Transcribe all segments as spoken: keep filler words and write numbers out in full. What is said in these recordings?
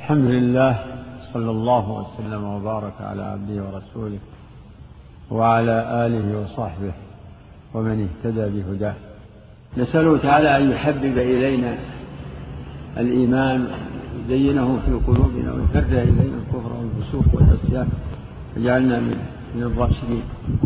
الحمد لله، صلى الله وسلم وبارك على عبده ورسوله وعلى آله وصحبه ومن اهتدى بهداه. نسأله تعالى أن يحبب إلينا الإيمان ويزينه في قلوبنا ويكره إلينا الكفر والفسوق والعصيان ويجعلنا من الراشدين.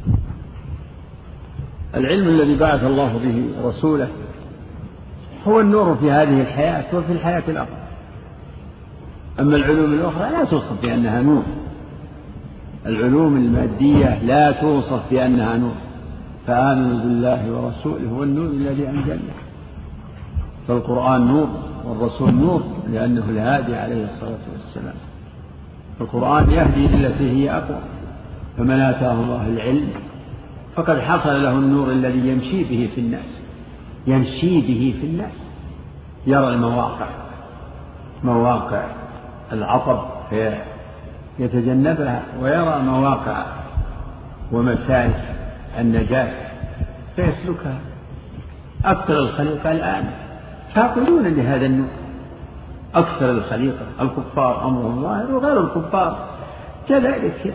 العلم الذي بعث الله به رسوله هو النور في هذه الحياة وفي الحياة الأخرى. أما العلوم الأخرى لا توصف بأنها نور، العلوم المادية لا توصف بأنها نور. فآمنوا بالله ورسوله والنور الذي أنزلنا. فالقرآن نور والرسول نور لأنه الهادي عليه الصلاة والسلام. القرآن يهدي للتي هي أقوى، فمن آتاه الله العلم فقد حصل له النور الذي يمشي به في الناس، يمشي به في الناس، يرى المواقع، مواقع العطب يتجنبها، ويرى مواقع ومسالك النجاة فيسلكها. أكثر الخليقة الآن فاقدون لهذا النور، أكثر الخليقة الكفار أمرهم ظاهر وغير الكفار كذلك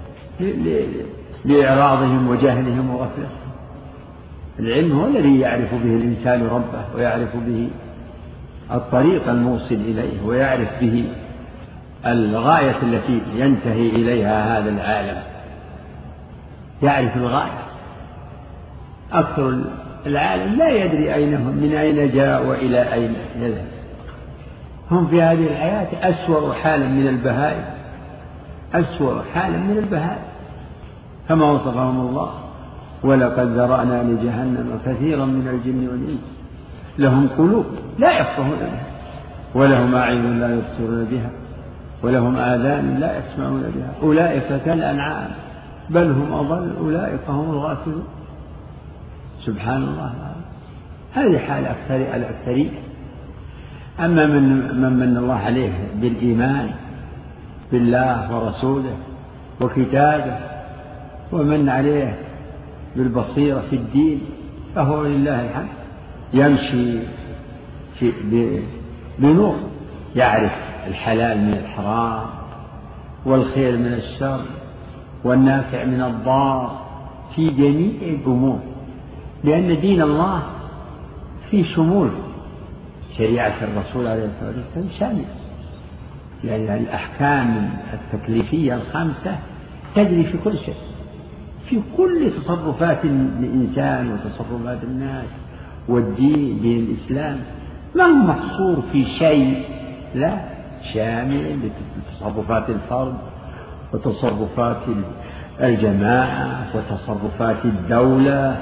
لإعراضهم وجهلهم وغفلتهم. العلم هو الذي يعرف به الإنسان ربه، ويعرف به الطريق الموصل إليه، ويعرف به الغاية التي ينتهي إليها هذا العالم، يعرف الغاية. أكثر العالم لا يدري أين هم، من أين جاء وإلى أين يذهب. هم في هذه الحياة أسوأ حالا من البهائم، أسوأ حالا من البهائم كما وصفهم الله: ولقد ذرأنا لجهنم كثيرا من الجن والإنس لهم قلوب لا يفقهون بها، ولهم أعين لا يبصرون بها، ولهم آذان لا يسمعون بها، أولئك كالأنعام بل هم أضل، أولئك هم الغافلون. سبحان الله، هذه حال الأكثرين. أما من من من الله عليه بالإيمان بالله ورسوله وكتابه، ومن عليه بالبصيرة في الدين، فهو لله الحمد يمشي في بنور، يعرف الحلال من الحرام والخير من الشر والنافع من الضار في جميع الأمور، لأن دين الله في شمول. شريعة الرسول عليه الصلاة والسلام شامل، لأن الأحكام التكليفية الخمسة تجري في كل شيء، في كل تصرفات الإنسان وتصرفات الناس، والدين دين الإسلام ما هو محصور في شيء، لا، شامل لتصرفات الفرد وتصرفات الجماعة وتصرفات الدولة،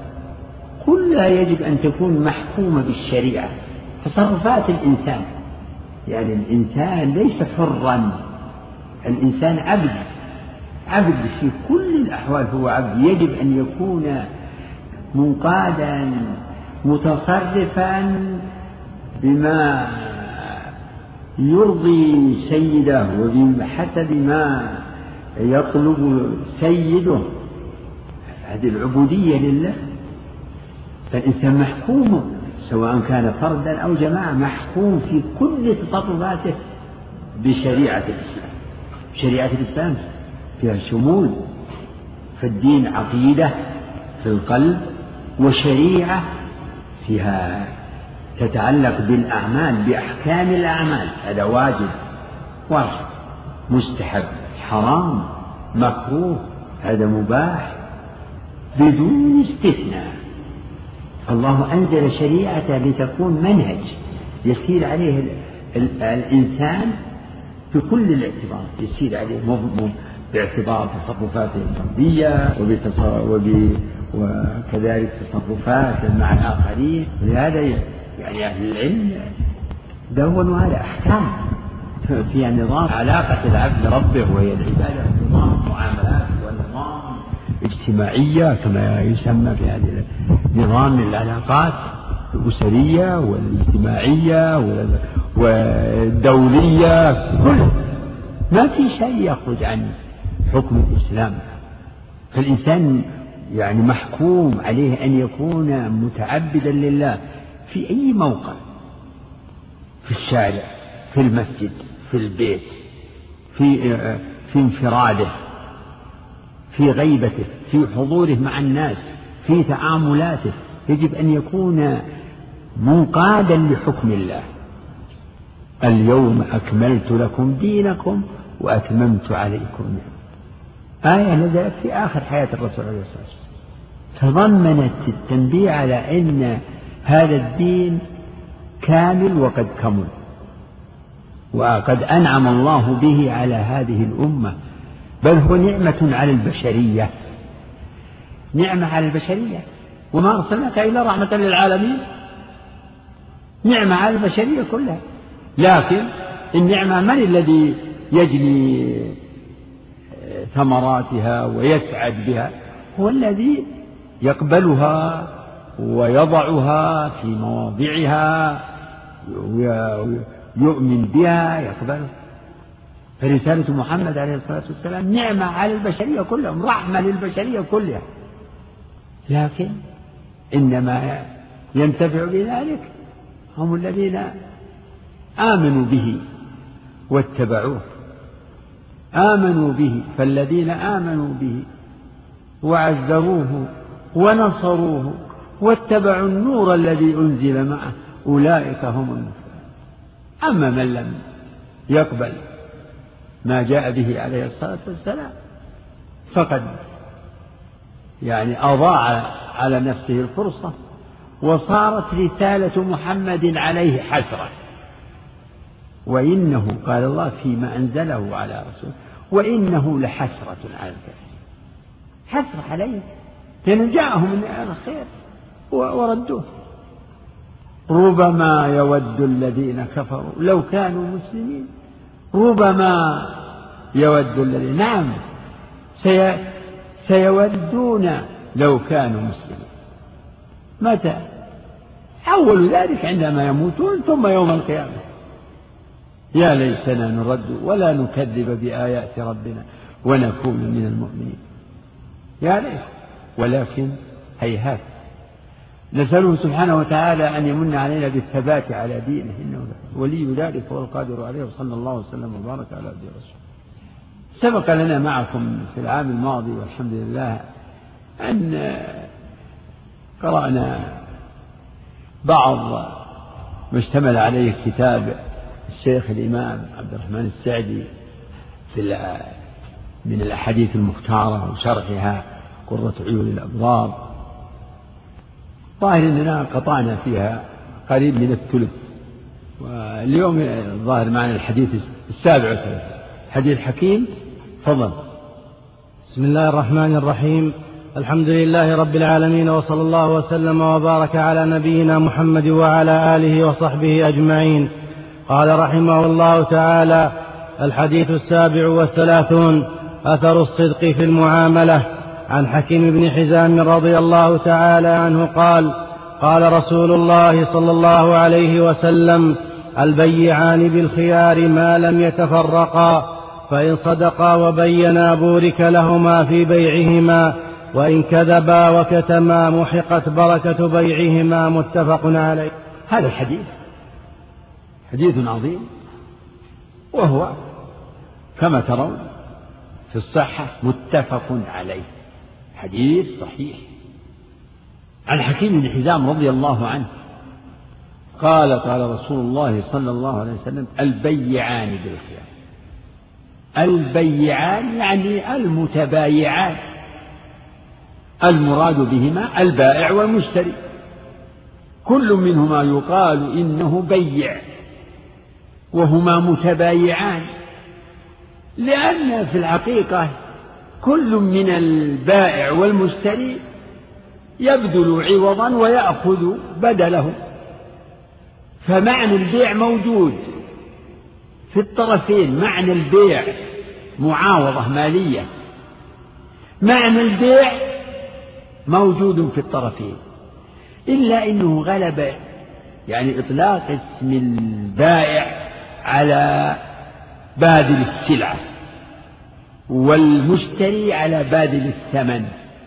كلها يجب أن تكون محكومة بالشريعة. تصرفات الإنسان، يعني الإنسان ليس حرا، الإنسان عبد، عبد في كل الأحوال، هو عبد، يجب أن يكون منقادا متصرفا بما يرضي سيده وبحسب ما يطلب سيده. هذه العبودية لله. فالإنسان محكوم سواء كان فردا أو جماعة، محكوم في كل تصرفاته بشريعة الإسلام. شريعة الإسلام فيها شمول، فالدين عقيدة في القلب، وشريعة فيها تتعلق بالأعمال، بأحكام الأعمال، هذا واجب، واجب، مستحب، حرام، مكروه، هذا مباح بدون استثناء. الله أنزل شريعة لتكون منهج يسير عليه الإنسان في كل الاعتبار، يسير عليه باعتبار تصرفاته الفردية وكذلك تصرفات مع الآخرين. ولهذا يعني أهل العلم دونوا على أحكام فيها نظام علاقة العبد بربه وهي العبادة، نظام المعاملات ونظام اجتماعية كما يسمى في هذه نظام العلاقات الأسرية والاجتماعية والدولية، كل ما في شيء يخرج عن حكم الإسلام. فالإنسان يعني محكوم عليه أن يكون متعبدا لله في أي موقع، في الشارع، في المسجد، في البيت، في في انفراده، في غيبته، في حضوره مع الناس، في تعاملاته، يجب أن يكون منقادا لحكم الله. اليوم أكملت لكم دينكم وأتممت عليكم نعمتي، آية نزلت في آخر حياة الرسول عليه الصلاة والسلام، تضمنت التنبيه على أن هذا الدين كامل وقد كمل، وقد أنعم الله به على هذه الأمة، بل هو نعمة على البشرية، نعمة على البشرية، وما أرسلناك إلا رحمة للعالمين، نعمة على البشرية كلها. لكن النعمة من الذي يجني ثمراتها ويسعد بها؟ هو الذي يقبلها ويضعها في مواضعها ويؤمن بها يقبلها. فرسالة محمد عليه الصلاة والسلام نعمة على البشرية كلهم، رحمة للبشرية كلها، لكن إنما ينتفع بذلك هم الذين آمنوا به واتبعوه، آمنوا به، فالذين آمنوا به وعزروه ونصروه واتبعوا النور الذي أنزل معه أولئك هم المفلحون. أما من لم يقبل ما جاء به عليه الصلاة والسلام فقد يعني أضاع على نفسه الفرصة، وصارت رسالة محمد عليه حسرة. وإنه قال الله فيما أنزله على رسوله وإنه لحسرة على الكافرين، حسرة عليه لأن جاءهم من الخير وردوه. ربما يود الذين كفروا لو كانوا مسلمين، ربما يود الذين، نعم سي... سيودون لو كانوا مسلمين. متى؟ أول ذلك عندما يموتون، ثم يوم القيامة يا ليتنا نرد ولا نكذب بآيات ربنا ونكون من المؤمنين. يا ليت، ولكن هيهات. نسأله سبحانه وتعالى أن يمن علينا بالثبات على دينه، إنه ولي ذلك والقادر عليه، وصلى الله وسلم وبارك على عبده ورسوله. سبق لنا معكم في العام الماضي والحمد لله أن قرأنا بعض ما اشتمل عليه كتاب الشيخ الإمام عبد الرحمن السعدي في من الأحاديث المختارة وشرحها قرة عيون الأبرار. ظاهر أننا قطعنا فيها قريب من الثلث، واليوم ظاهر معنا الحديث السابع والثلاثين، حديث حكيم. فضل. بسم الله الرحمن الرحيم، الحمد لله رب العالمين، وصلى الله وسلم وبارك على نبينا محمد وعلى آله وصحبه أجمعين. قال رحمه الله تعالى: الحديث السابع والثلاثون: أثر الصدق في المعاملة. عن حكيم بن حزام رضي الله تعالى عنه قال: قال رسول الله صلى الله عليه وسلم: البيعان بالخيار ما لم يتفرقا، فإن صدقا وبينا بورك لهما في بيعهما، وإن كذبا وكتما محقت بركة بيعهما. متفق عليه. هذا الحديث حديث عظيم، وهو كما ترون في الصحة متفق عليه، حديث صحيح. عن حكيم بن حزام رضي الله عنه قال: قال رسول الله صلى الله عليه وسلم: البيعان بالخيار. البيعان يعني المتبايعان، المراد بهما البائع والمشتري، كل منهما يقال إنه بيع، وهما متبايعان، لأن في الحقيقة كل من البائع والمشتري يبذل عوضا ويأخذ بدله، فمعنى البيع موجود في الطرفين. معنى البيع معاوضة مالية، معنى البيع موجود في الطرفين، إلا أنه غلب يعني إطلاق اسم البائع على باذل السلعة، والمشتري على باذل الثمن،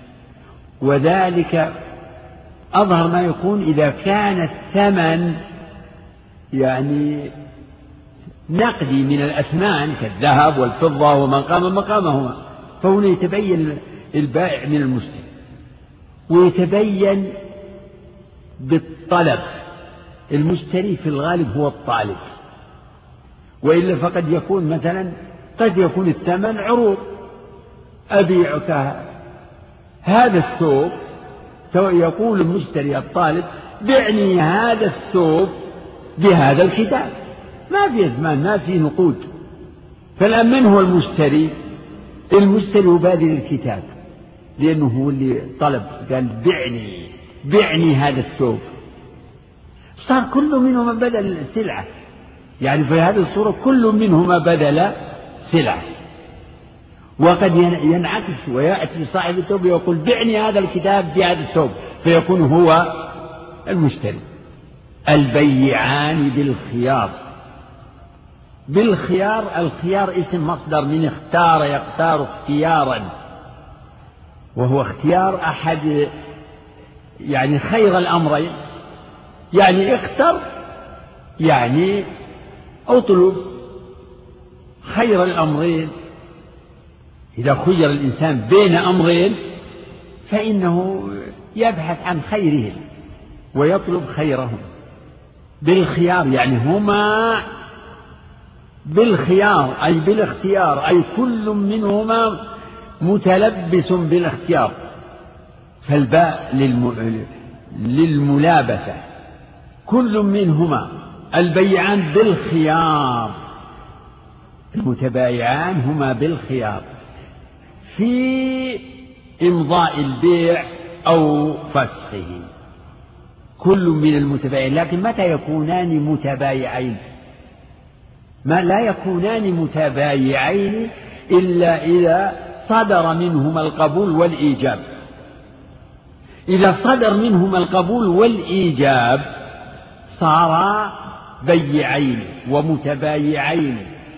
وذلك أظهر ما يكون إذا كان الثمن يعني نقدي من الأثمان كالذهب والفضة وما قام مقامهما، فهنا يتبين البائع من المشتري، ويتبين بالطلب. المشتري في الغالب هو الطالب، وإلا فقد يكون مثلا قد يكون الثمن عروض، أبيعك هذا الثوب، يقول المشتري الطالب بعني هذا الثوب بهذا الكتاب، ما في أثمان، ما في نقود. فالآن من هو المشتري؟ المشتري يبادر الكتاب، لأنه هو اللي طلب، قال بعني بعني هذا الثوب، صار كل منهما بدل سلعة، يعني في هذه الصورة كل منهما بدل سلعة. وقد ينعكس ويأتي صاحب الثوب ويقول بعني هذا الكتاب بهذا الثوب، فيكون هو المشتري. البيعان بالخيار. بالخيار، الخيار اسم مصدر من اختار يختار اختيارا، وهو اختيار أحد يعني خير الأمرين، يعني اختر يعني اطلب خير الأمرين. إذا خير الإنسان بين أمرين فإنه يبحث عن خيرهم ويطلب خيرهم. بالخيار يعني هما بالخيار أي بالاختيار، أي كل منهما متلبس بالاختيار. فالباء للملابسة، كل منهما. البيعان بالخيار، المتبايعان هما بالخيار في إمضاء البيع أو فسخه، كل من المتبايعين. لكن متى يكونان متبايعين؟ ما لا يكونان متبايعين إلا إذا صدر منهما القبول والإيجاب. إذا صدر منهما القبول والإيجاب صارا بيعين ومتبايعين.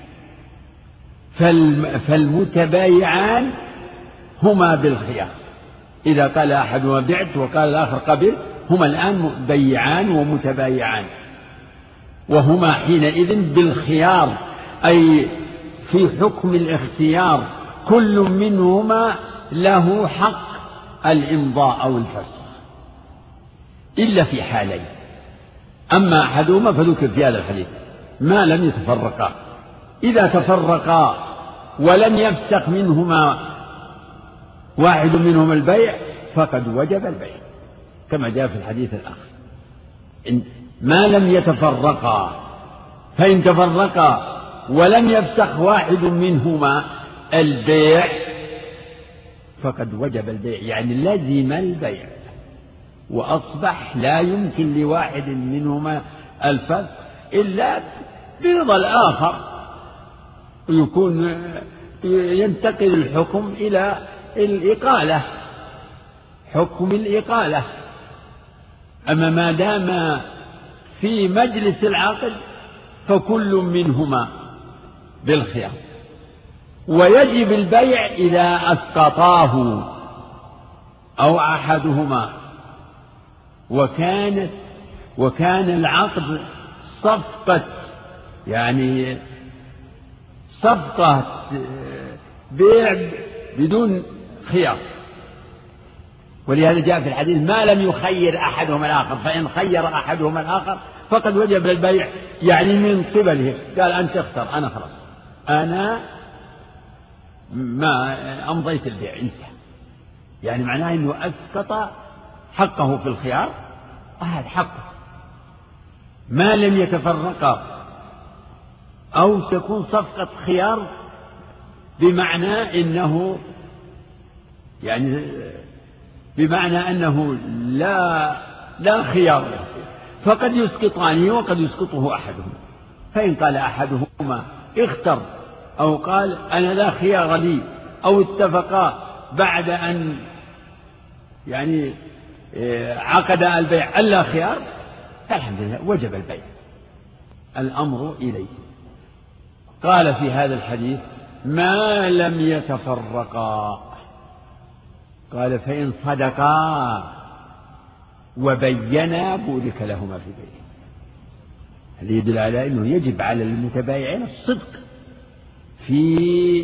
فالمتبايعان هما بالخيار، إذا قال أحدهما بعت وقال الآخر قبل، هما الآن بيعان ومتبايعان، وهما حينئذ بالخيار، أي في حكم الاختيار، كل منهما له حق الإمضاء أو الفسخ إلا في حالين. أما أحدهما فذكر في هذا الحديث ما لم يتفرقا، إذا تفرقا ولم يفسخ منهما واحد منهما البيع فقد وجب البيع، كما جاء في الحديث الآخر. إن ما لم يتفرقا، فإن تفرقا ولم يفسخ واحد منهما البيع فقد وجب البيع، يعني لزم البيع، وأصبح لا يمكن لواحد منهما الفسخ إلا برضا الآخر، يكون ينتقل الحكم إلى الإقالة، حكم الإقالة. أما ما دام في مجلس العقد فكل منهما بالخيار، ويجب البيع إذا أسقطاه أو أحدهما، وكانت وكان العقد صفقة، يعني صفقة بيع بدون خيار. ولهذا جاء في الحديث ما لم يخير أحدهما الآخر، فإن خير أحدهما الآخر فقد وجب البيع، يعني من قبله قال أنت اختر، أنا خلاص أنا ما أمضيت البيع انتهى، يعني معناه أنه أسقط حقه في الخيار وهذا حقه. ما لم يتفرقا، أو تكون صفقة خيار بمعنى إنه يعني بمعنى أنه لا لا خيار له، فقد يسقطانه وقد يسقطه أحدهما. فإن قال أحدهما اختر، أو قال أنا لا خيار لي، أو اتفقا بعد أن يعني عقد البيع ألا خيار، فالحمد لله وجب البيع، الأمر إليه. قال في هذا الحديث ما لم يتفرقا، قال فإن صدقا وبينا بورك لهما في بينهما. هذا يدل على أنه يجب على المتبايعين الصدق في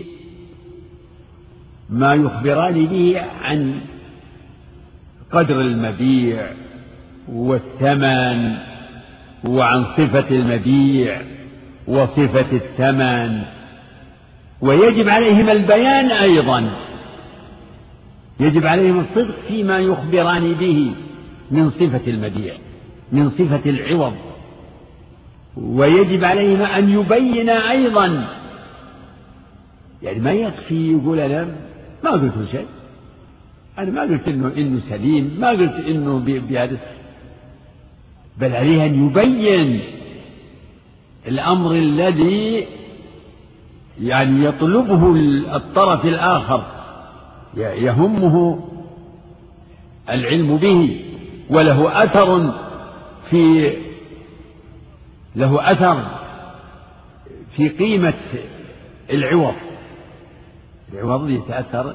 ما يخبران به عن قدر المبيع والثمن، وعن صفة المبيع وصفة الثمن، ويجب عليهم البيان أيضا، يجب عليهم الصدق فيما يخبران به من صفة المبيع، من صفة العوض، ويجب عليهم أن يبين أيضا. يعني ما يكفي يقول أنا ما قلت شيء، أنا ما قلت إنه إنه سليم، ما قلت إنه بهذا، بل عليه أن يبين الأمر الذي يعني يطلبه الطرف الآخر، يهمه العلم به، وله أثر في له أثر في قيمة العوض. العوض يتأثر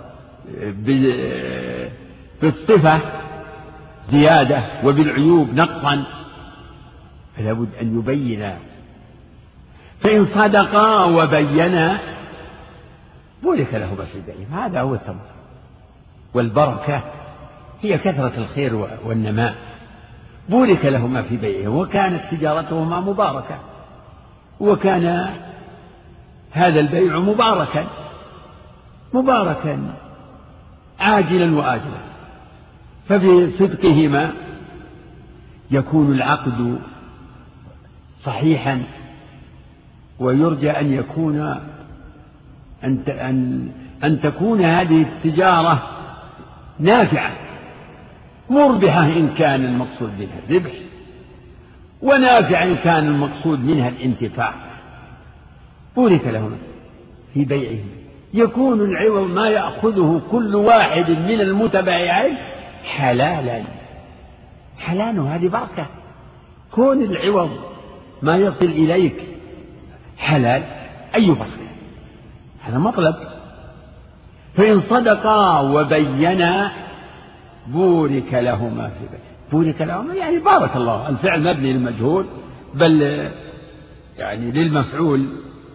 بالصفة زيادة وبالعيوب نقصا، فلا بد أن يبين. فإن صدقا وبينا بورك لهما في بيعهم. هذا هو الثمر، والبركة هي كثرة الخير والنماء. بورك لهما في بيعهم وكانت تجارتهما مباركة، وكان هذا البيع مباركا مباركا عاجلا وآجلا. فبصدقهما يكون العقد صحيحا، ويرجى أن يكون أن أن أن تكون هذه التجارة نافعة مربحة إن كان المقصود منها الربح، ونافعة إن كان المقصود منها الانتفاع. بورك لهما في بيعهم، يكون العوض ما يأخذه كل واحد من المتبايعين حلالا حلالا، هذه بركة. كون العوض ما يصل إليك حلال أي بركة، هذا مطلب. فإن صدقا وبينا بورك لهما في بيعهم. بورك لهما يعني بارك الله، الفعل مبني للمجهول بل يعني للمفعول،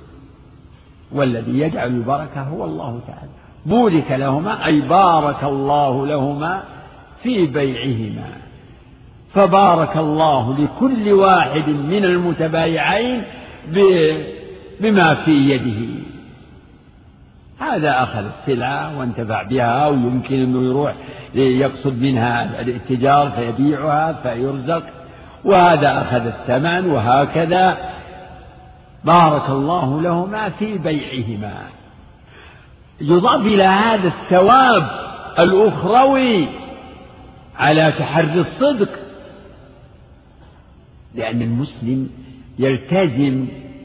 والذي يجعل البركة هو الله تعالى. بورك لهما أي بارك الله لهما في بيعهما، فبارك الله لكل واحد من المتبايعين بما في يده. هذا أخذ السلعة وانتفع بها، ويمكن أنه يروح يقصد منها الاتجار فيبيعها فيرزق، وهذا أخذ الثمن، وهكذا بارك الله لهما في بيعهما. يضاف إلى هذا الثواب الأخروي على تحري الصدق، لأن المسلم يلتزم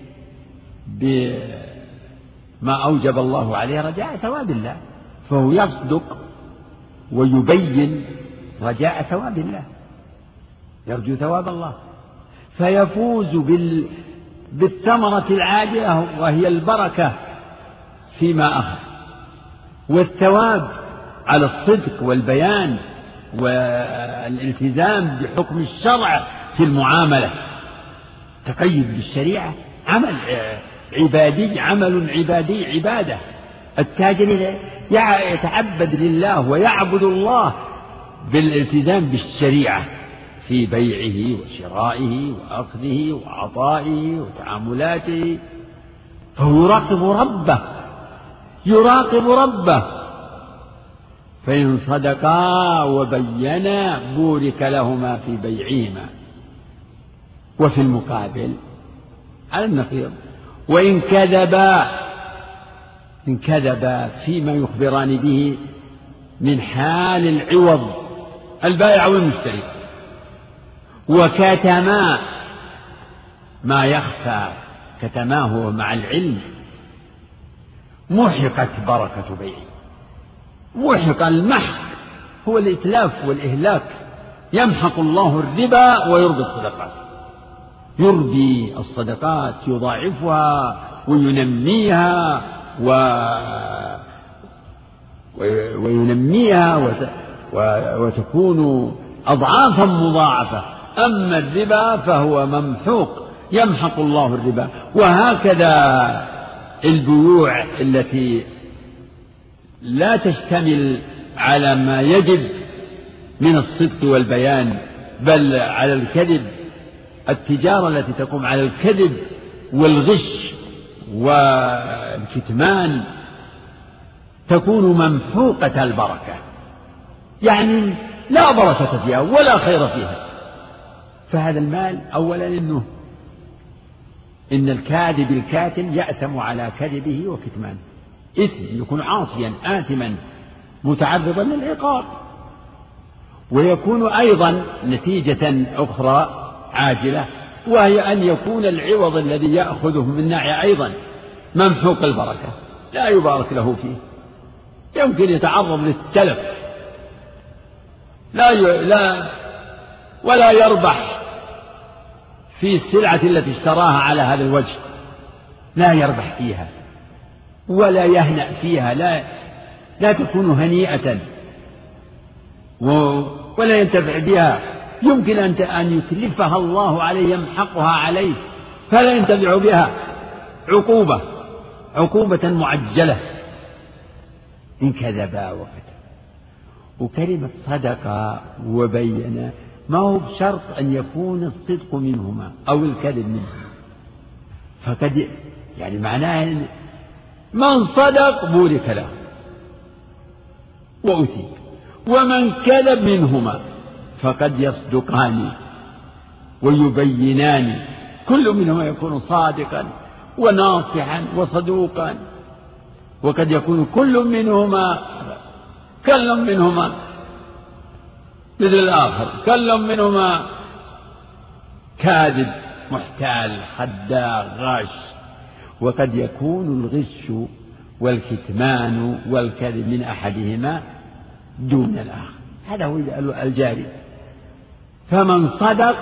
بما أوجب الله عليه رجاء ثواب الله، فهو يصدق ويبين رجاء ثواب الله، يرجو ثواب الله، فيفوز بال بالثمرة العاجلة وهي البركة فيما أخذ، والثواب على الصدق والبيان والالتزام بحكم الشرع في المعاملة. تقيد بالشريعة عمل عبادي، عمل عبادي عبادة. التاجر يتعبد لله ويعبد الله بالالتزام بالشريعة في بيعه وشرائه وأخذه وعطائه وتعاملاته، فهو يراقب ربه يراقب ربه. فإن صدقا وبينا بورك لهما في بيعهما. وفي المقابل على النقيض، وإن كذبا إن كذبا فيما يخبران به من حال العوض البائع والمشتري، وكتما ما يخفى، كتماه مع العلم، محقت بركة بيعه. محق المحق هو الإتلاف والإهلاك، يمحق الله الربا ويربي الصدقات، يربي الصدقات يضاعفها وينميها و... وينميها وت... وتكون أضعافا مضاعفة. أما الربا فهو ممحوق، يمحق الله الربا. وهكذا البيوع التي لا تشتمل على ما يجب من الصدق والبيان بل على الكذب، التجارة التي تقوم على الكذب والغش والكتمان تكون ممحوقة البركة، يعني لا بركة فيها ولا خير فيها. فهذا المال أولا إنه إن الكاذب الكاتم يأثم على كذبه وكتمانه، إثم يكون عاصيا آثما متعرضا للعقاب. ويكون أيضا نتيجة أخرى عاجلة، وهي أن يكون العوض الذي يأخذه من ناحية أيضا ممحوق البركة، لا يبارك له فيه، يمكن يتعرض للتلف، لا ي... لا ولا يربح في السلعة التي اشتراها على هذا الوجه، لا يربح فيها ولا يهنأ فيها، لا لا تكون هنيئة ولا ينتفع بها، يمكن أن يتلفها الله عليه، يمحقها عليه فلا ينتفع بها، عقوبة عقوبة معجلة إن كذبا وكذب. وكلمة صدق وبين ما هو بشرط أن يكون الصدق منهما أو الكذب منهما، فقد يعني معناه إن من صدق بورك له وأثيب، ومن كذب منهما فقد يصدقان ويبينان، كل منهما يكون صادقا وناصحا وصدوقا، وقد يكون كل منهما كل منهما مثل الآخر، كل منهما كاذب محتال خداع غاش. وقد يكون الغش والكتمان والكذب من أحدهما دون الآخر، هذا هو الجاري. فمن صدق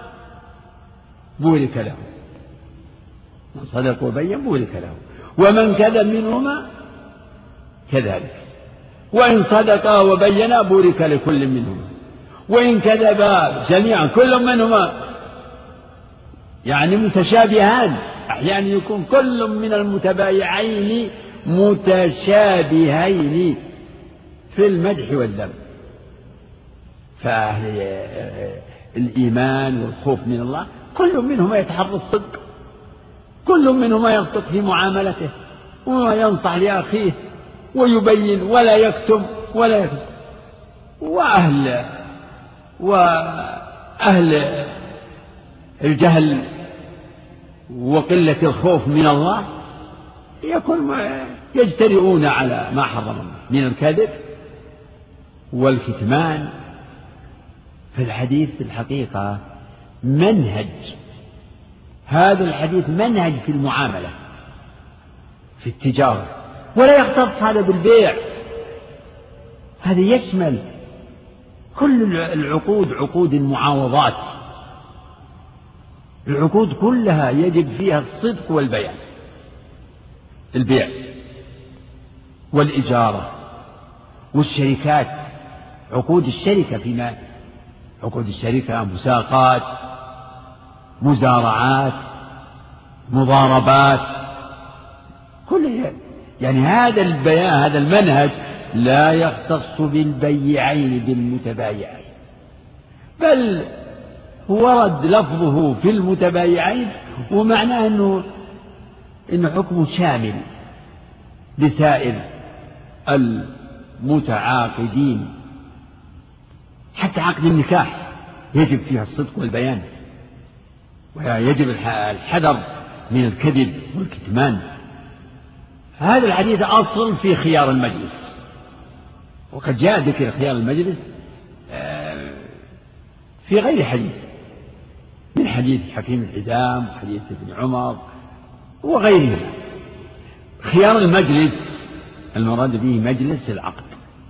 بورك له، من صدق وبين بورك له، ومن كذب منهما كذلك، وإن صدقا وبينا بورك لكل منهما، وإن كذبا جميعا كل منهما يعني متشابهان، أحيانا يكون كل من المتبايعين متشابهين في المدح والذم. فأهل الإيمان والخوف من الله كل منهما يتحرى الصدق، كل منهما يصدق في معاملته وينصح لأخيه ويبين ولا يكتم ولا يكتم. وأهل وأهل الجهل وقلة الخوف من الله يكون يجترئون على ما حرم الله من الكذب والكتمان. في الحديث في الحقيقة منهج، هذا الحديث منهج في المعاملة في التجارة، ولا يختص هذا بالبيع، هذا يشمل كل العقود، عقود المعاوضات، العقود كلها يجب فيها الصدق والبيان، البيع والإجارة والشركات، عقود الشركة فيما عقود الشركة مساقات، مزارعات، مضاربات، كل يعني هذا البيان، هذا المنهج لا يختص بالبيعين بالمتبايعين، بل ورد لفظه في المتبايعين ومعناه أنه إنه حكم شامل لسائر المتعاقدين. حتى عقد النكاح يجب فيها الصدق والبيان، ويجب الحذر من الكذب والكتمان. هذا الحديث أصل في خيار المجلس، وقد جاء ذكر خيار المجلس في غير حديث، من حديث حكيم الحزام وحديث ابن عمر وغيرهم. خيار المجلس المراد به مجلس العقد،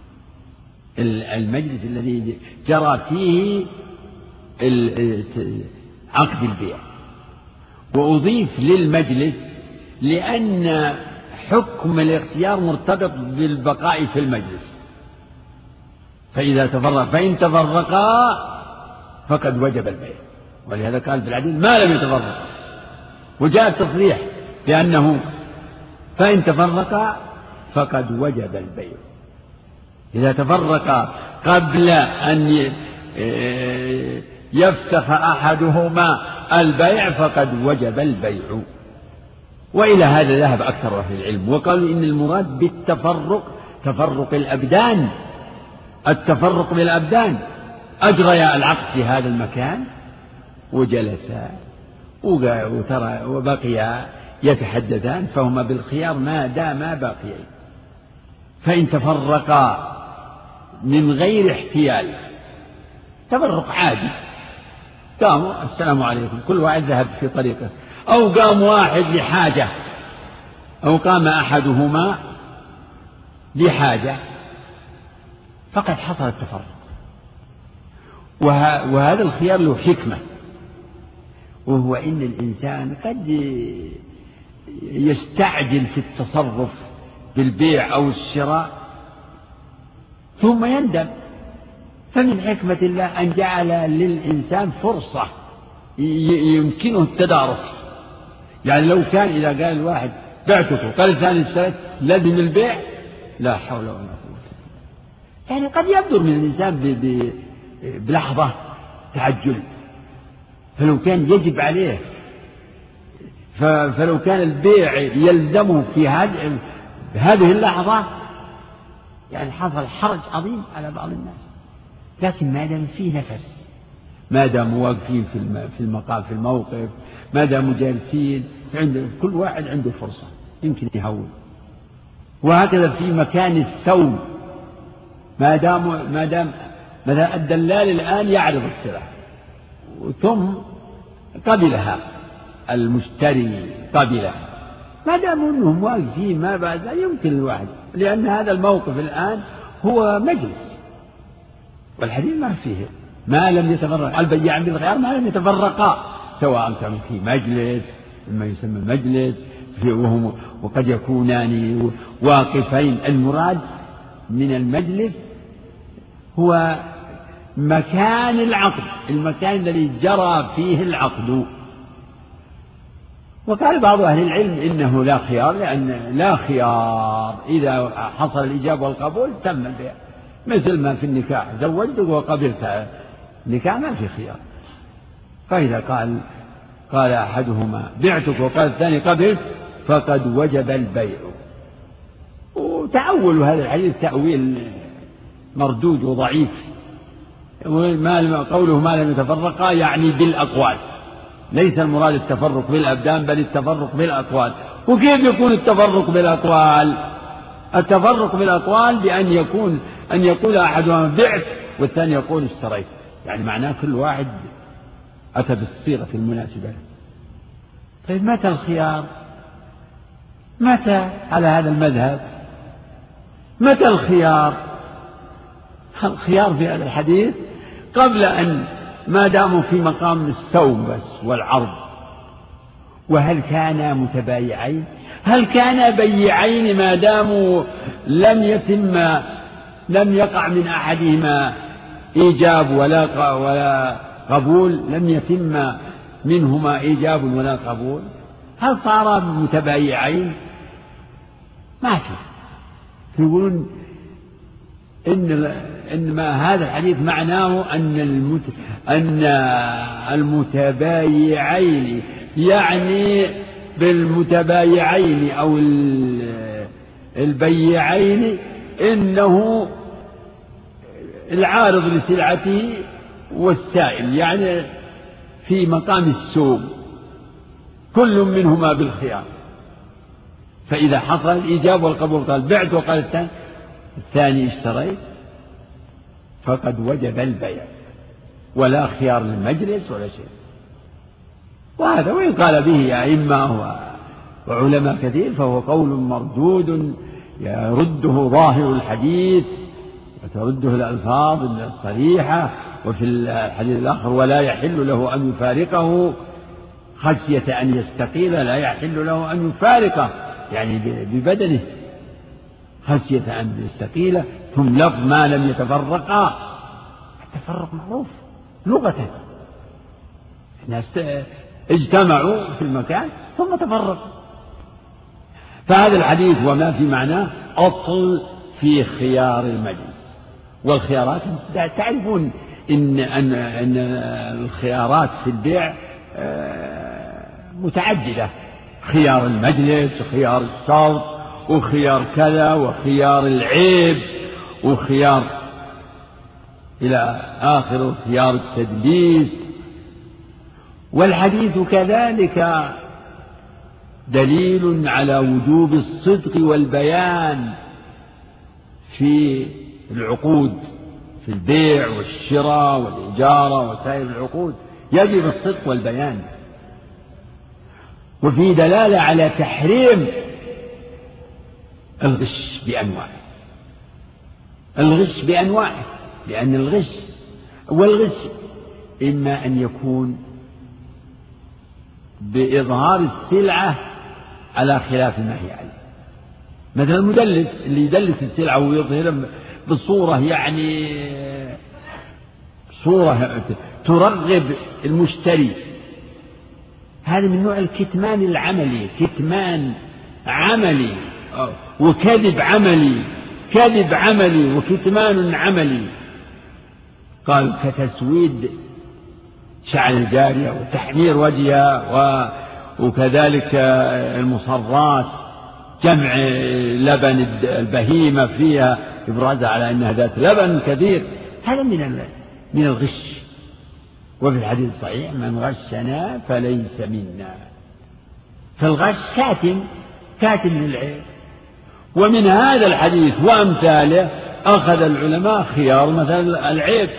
المجلس الذي جرى فيه عقد البيع، وأضيف للمجلس لأن حكم الاختيار مرتبط بالبقاء في المجلس، فإذا تفرق فإن تفرقا فقد وجب البيع، ولهذا قال في الحديث ما لم يتفرق وجاء التصريح بأنه فإن تفرقا فقد وجب البيع. إذا تفرقا قبل أن يفسخ أحدهما البيع فقد وجب البيع. وإلى هذا ذهب أكثر أهل العلم، وقالوا إن المراد بالتفرق تفرق الأبدان، التفرق بالأبدان، أجريا العقد في هذا المكان وجلسا وترى وبقيا يتحدثان فهما بالخيار ما داما باقيين. فإن تفرقا من غير احتيال، تفرق عادي، قاموا السلام عليكم كل واحد ذهب في طريقه، أو قام واحد لحاجة، أو قام أحدهما لحاجة، فقد حصل التفرق. وهذا الخيار له حكمة، وهو إن الإنسان قد يستعجل في التصرف بالبيع أو الشراء ثم يندم، فمن حكمة الله أن جعل للإنسان فرصة يمكنه التدارك. يعني لو كان إذا قال الواحد بعتك قال الثاني اشتريت لازم البيع، لا حول ولا قوة، يعني قد يبدر من الإنسان بلحظة تعجل، فلو كان يجب عليه، فلو كان البيع يلزمه في هذه اللحظة يعني حصل حرج عظيم على بعض الناس. لكن ما دام فيه نفس، ما دام واقفين في المقام في الموقف، ما دام جالسين، عند كل واحد عنده فرصة يمكن يهون. وهكذا في مكان السوم، ما دام ما دام مثلا الدلال الآن يعرض السلعة ثم قبلها المشتري قبلها، ما دام انهم واقفين ما بعد يمكن الواحد، لأن هذا الموقف الآن هو مجلس، والحديث ما فيه ما لم يتفرق البياع بالخيار ما لم يتفرقا، سواء كان في مجلس ما يسمى مجلس وهم وقد يكونان واقفين. المراد من المجلس هو مكان العقد، المكان الذي جرى فيه العقد. وقال بعض أهل العلم إنه لا خيار، لأن لا خيار إذا حصل الإجابة والقبول تم البيع، مثل ما في النكاح زوجتك وقبلت النكاح ما في خيار. فإذا قال قال أحدهما بعتك وقال الثاني قبلت فقد وجب البيع. وتأول هذا الحديث تأويل مردود وضعيف، قوله ما لم يتفرقا يعني بالأقوال، ليس المراد التفرق بالأبدان بل التفرق بالأقوال. وكيف يكون التفرق بالأقوال؟ التفرق بالأقوال بأن يكون أن يقول أحدهما بعت والثاني يقول اشتريت، يعني معناه كل واحد أتى بالصيغة المناسبة. طيب متى الخيار؟ متى على هذا المذهب؟ متى الخيار؟ الخيار في هذا الحديث قبل أن ما داموا في مقام السوم بس والعرض. وهل كانا متبايعين؟ هل كانا بيعين ما داموا لم يتم لم يقع من أحدهما إيجاب ولا ولا قبول، لم يتم منهما إيجاب ولا قبول؟ هل صار متبايعين؟ ما في. يقولون إن إن ما هذا الحديث معناه أن المت أن المتبايعين يعني بالمتبايعين أو البيعين إنه العارض لسلعته والسائل، يعني في مقام السوق كل منهما بالخيار. فإذا حصل الإيجاب والقبول قال بعت وقال الثاني الثاني اشتريت فقد وجب البيع، ولا خيار للمجلس ولا شيء. وهذا وإن قال به أئمة وعلماء كثير فهو قول مردود يرده ظاهر الحديث وترده الألفاظ الصريحة. وفي الحديث الآخر ولا يحل له أن يفارقه خشية أن يستقيل، لا يحل له أن يفارقه يعني ببدنه خشية أن يستقيل. ثم لفظ ما لم يتفرقا، التفرق معروف لغة، اجتمعوا في المكان ثم تفرقوا. فهذا الحديث وما في معناه أصل في خيار المجلس. والخيارات تعرفون إن أن أن الخيارات في البيع متعددة، خيار المجلس وخيار الشرط وخيار كذا وخيار العيب وخيار إلى آخر خيار التدليس. والحديث كذلك دليل على وجوب الصدق والبيان في العقود، في البيع والشراء والإجارة وسائر العقود يجب الصدق والبيان. وفي دلالة على تحريم الغش بأنواعه، الغش بأنواعه، لأن الغش والغش إما أن يكون بإظهار السلعة على خلاف ما هي عليه، مثلا المدلس اللي يدلس السلعة ويظهرها بصورة يعني صورة ترغب المشتري، هذا من نوع الكتمان العملي، كتمان عملي وكذب عملي، كذب عملي وكتمان عملي. قال كتسويد شعر الجارية وتحمير وجهها، وكذلك المصرات جمع لبن البهيمة فيها إبرازها على أنها ذات لبن كثير، هذا من من الغش. وفي الحديث الصحيح من غشنا فليس منا. فالغش كاتم كاتم من العيب. ومن هذا الحديث وأمثاله أخذ العلماء خيار مثلا العيب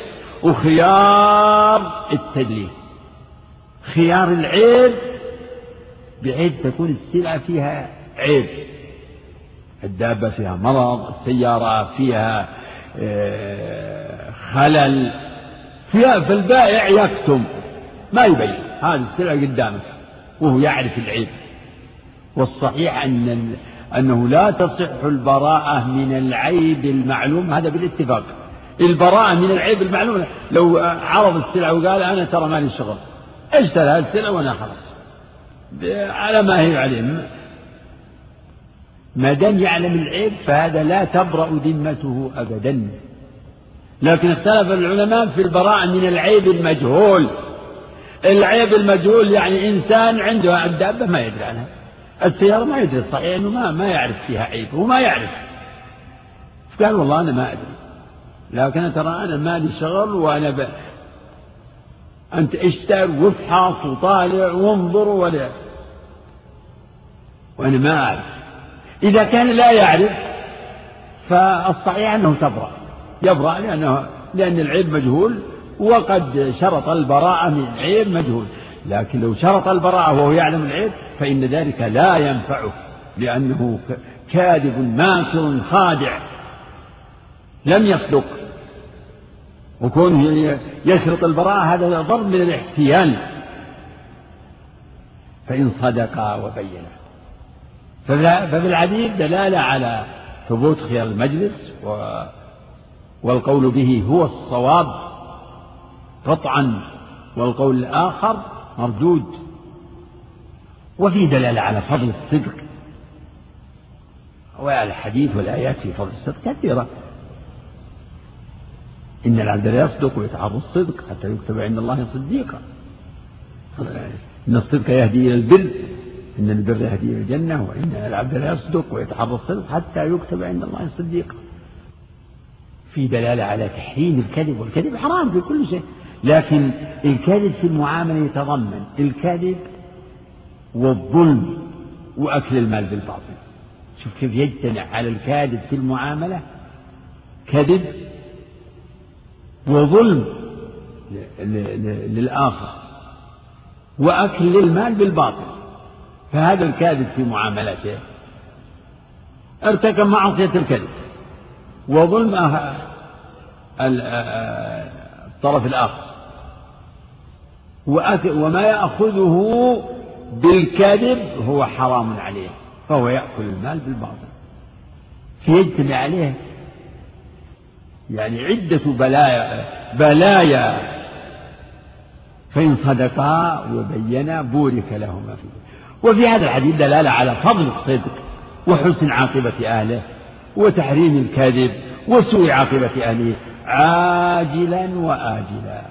وخيار التدليس. خيار العيب بعيد تكون السلعة فيها عيب، الدابة فيها مرض، السيارة فيها خلل، فيها فالبائع يكتم ما يبين هذه السلعة قدامك وهو يعرف العيب. والصحيح أن أنه لا تصح البراءة من العيب المعلوم، هذا بالاتفاق. البراءة من العيب المعلوم لو عرض السلعة وقال أنا ترى مالي شغل، اشتري هذه السلعة وأنا خلاص على ما هي عليه، ما دام يعلم العيب فهذا لا تبرأ ذمته أبدا. لكن اختلف العلماء في البراءة من العيب المجهول. العيب المجهول يعني إنسان عنده الدابة ما يدري عنها، السيارة ما يدري، الصحيح أنه ما, ما يعرف فيها عيب وما يعرف، قال والله أنا ما أدري، لكن ترى أنا مالي شغل وأنا ب... أنت اشتر وافحص وطالع وانظر ولا وأنا ما أعرف. إذا كان لا يعرف فالصحيح أنه تبرأ، يبرأ لأنه لأن العيب مجهول، وقد شرط البراءة من عيب مجهول. لكن لو شرط البراءة وهو يعلم العيب فإن ذلك لا ينفعه، لأنه كاذب ماكر خادع لم يصدق. وكونه يشرط البراءة هذا ضرب من الاحتيال، فإن صدقا وبينا. ففي الحديث دلالة على ثبوت خيار المجلس، والقول به هو الصواب قطعا، والقول الآخر مردود. وفي دلالة على فضل الصدق، والحديث والآيات في فضل الصدق كثيرة. إن العبد لا يصدق ويتعرض الصدق حتى يكتب عند الله صديقا. إن الصدق يهدي إلى البر، إن البر يهدي إلى الجنة، وإن العبد لا يصدق ويتعرض الصدق حتى يكتب عند الله صديقا. في دلالة على تحريم الكذب، والكذب حرام في كل شيء، لكن الكذب في المعاملة يتضمن الكذب والظلم وأكل المال بالباطل. شوف كيف يجتمع على الكاذب في المعاملة، كذب وظلم للآخر وأكل المال بالباطل. فهذا الكاذب في معاملته ارتكب معصية الكذب وظلم الطرف الآخر، وما يأخذه بالكذب هو حرام عليه، فهو يأكل المال بالباطل. فيجتمع عليه يعني عدة بلايا بلايا فإن صدقا وبينا بورك لهما فيه. وفي هذا الحديث دلالة على فضل الصدق وحسن عاقبة أهله وتحريم الكذب وسوء عاقبة أهله عاجلا وآجلا.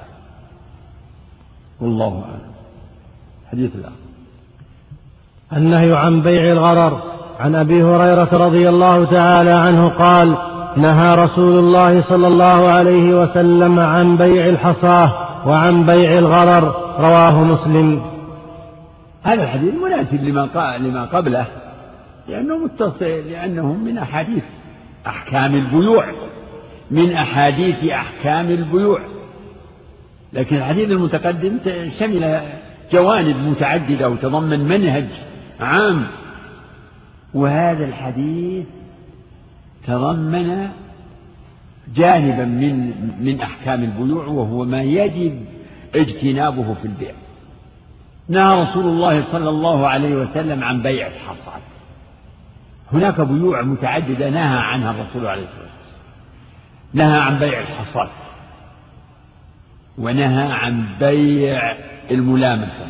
والله أعلم. حديث الآخر النهي عن بيع الغرر. عن أبي هريرة رضي الله تعالى عنه قال: نهى رسول الله صلى الله عليه وسلم عن بيع الحصاة وعن بيع الغرر. رواه مسلم. هذا الحديث مناسب لما لما قبله لأنه متصل، لأنه من أحاديث أحكام البيوع من أحاديث أحكام البيوع. لكن الحديث المتقدم شمل جوانب متعددة وتضمن منهج عام، وهذا الحديث تضمن جانبا من من أحكام البيوع وهو ما يجب اجتنابه في البيع. نهى رسول الله صلى الله عليه وسلم عن بيع الحصاد. هناك بيوع متعددة نهى عنها الرسول عليه الصلاة والسلام. نهى عن بيع الحصاد، ونهى عن بيع الملامسة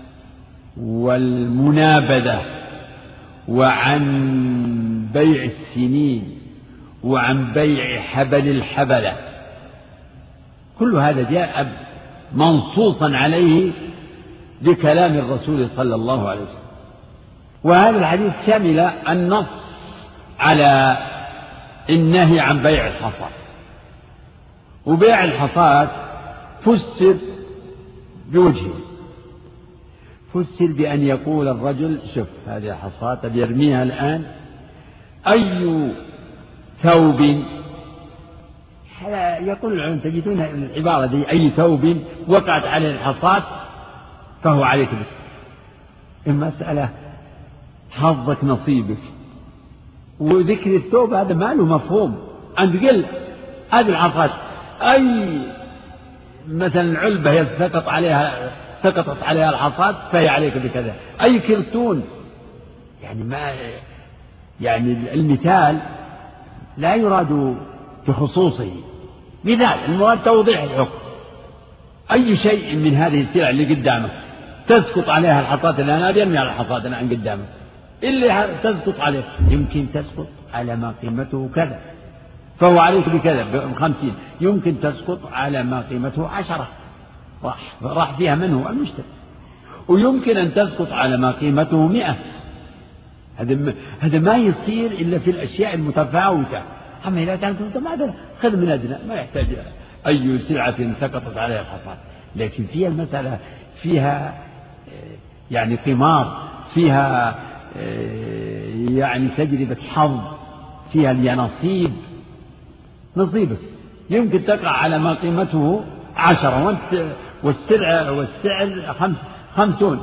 والمنابذة، وعن بيع السنين، وعن بيع حبل الحبلة. كل هذا جاء منصوصا عليه بكلام الرسول صلى الله عليه وسلم. وهذا الحديث شمل النص على النهي عن بيع الحصاد. وبيع الحصاد فسر بوجهه. فسر بأن يقول الرجل: شوف هذه حصاد يرميها الآن، أي ثوب، يقول العلم تجدون العبارة دي: أي ثوب وقعت عليه الحصاد فهو عليك به. المسألة حظك نصيبك. وذكر الثوب هذا ما له مفهوم. أنت قل هذه الحصاد أي مثلا علبة سقط عليها سقطت عليها الحصاد فهي عليك بكذا. أي كرتون، يعني ما يعني المثال لا يراد بخصوصه، مثال المراد توضيح الحكم. أي شيء من هذه السلع اللي قدامك تسقط عليها الحصاد الآن، أنا يرمي على الحصاد الآن قدامك، اللي تسقط عليه يمكن تسقط على ما قيمته كذا فهو عليك بكذا بخمسين، يمكن تسقط على ما قيمته عشرة راح راح فيها منه المشتري، ويمكن أن تسقط على ما قيمته مئة. هذا هذا ما يصير إلا في الأشياء المتفاوتة. أما إذا كانت متبادلة خذ من أدنى، ما يحتاج أي سلعة سقطت عليها الحصاد. لكن فيها المسألة فيها يعني قمار، فيها يعني تجربة حظ، فيها اليانصيب نصيبك، يمكن تقع على ما قيمته عشرة والسعر والسعر خمس خمسون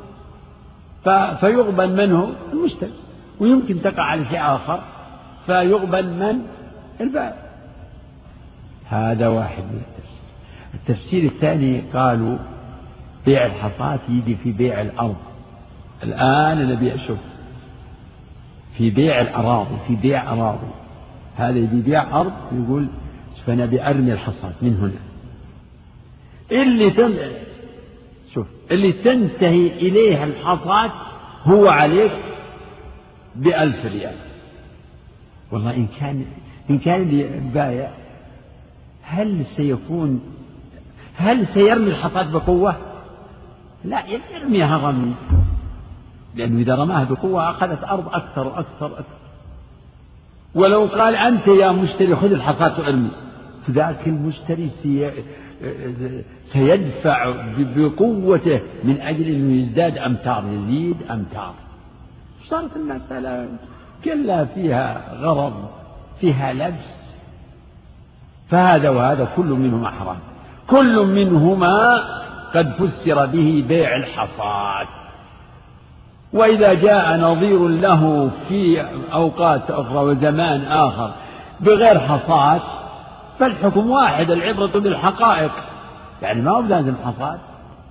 فيقبل منه المشتري، ويمكن تقع على شيء آخر فيقبل من البائع. هذا واحد من التفسير. التفسير الثاني قالوا بيع الحصاد يجي في بيع الأرض. الآن نبيع شوف في بيع الأراضي، في بيع أراضي، هذا يجي بيع أرض يقول فنبي أرمي الحصاد من هنا، اللي تن... شوف اللي تنتهي إليها الحصاد هو عليك بألف ريال. والله إن كان إن كان البائع هل سيكون هل سيرمي الحصاد بقوة؟ لا، يرميها رمي، لأنه إذا رماها بقوة أخذت أرض أكثر وأكثر أكثر. ولو قال أنت يا مشتري خذ الحصاد وارمي، فذاك المشتري سي... سيدفع بقوته من أجل أنه يزداد أمتار، يزيد أمتار. صارت المسألة كلها فيها غرض، فيها لبس. فهذا وهذا كل منهما حرام، كل منهما قد فسر به بيع الحصاد. وإذا جاء نظير له في أوقات أخرى وزمان آخر بغير حصاد فالحكم واحد، العبرة بالحقائق. يعني ما هو لازم حصاد،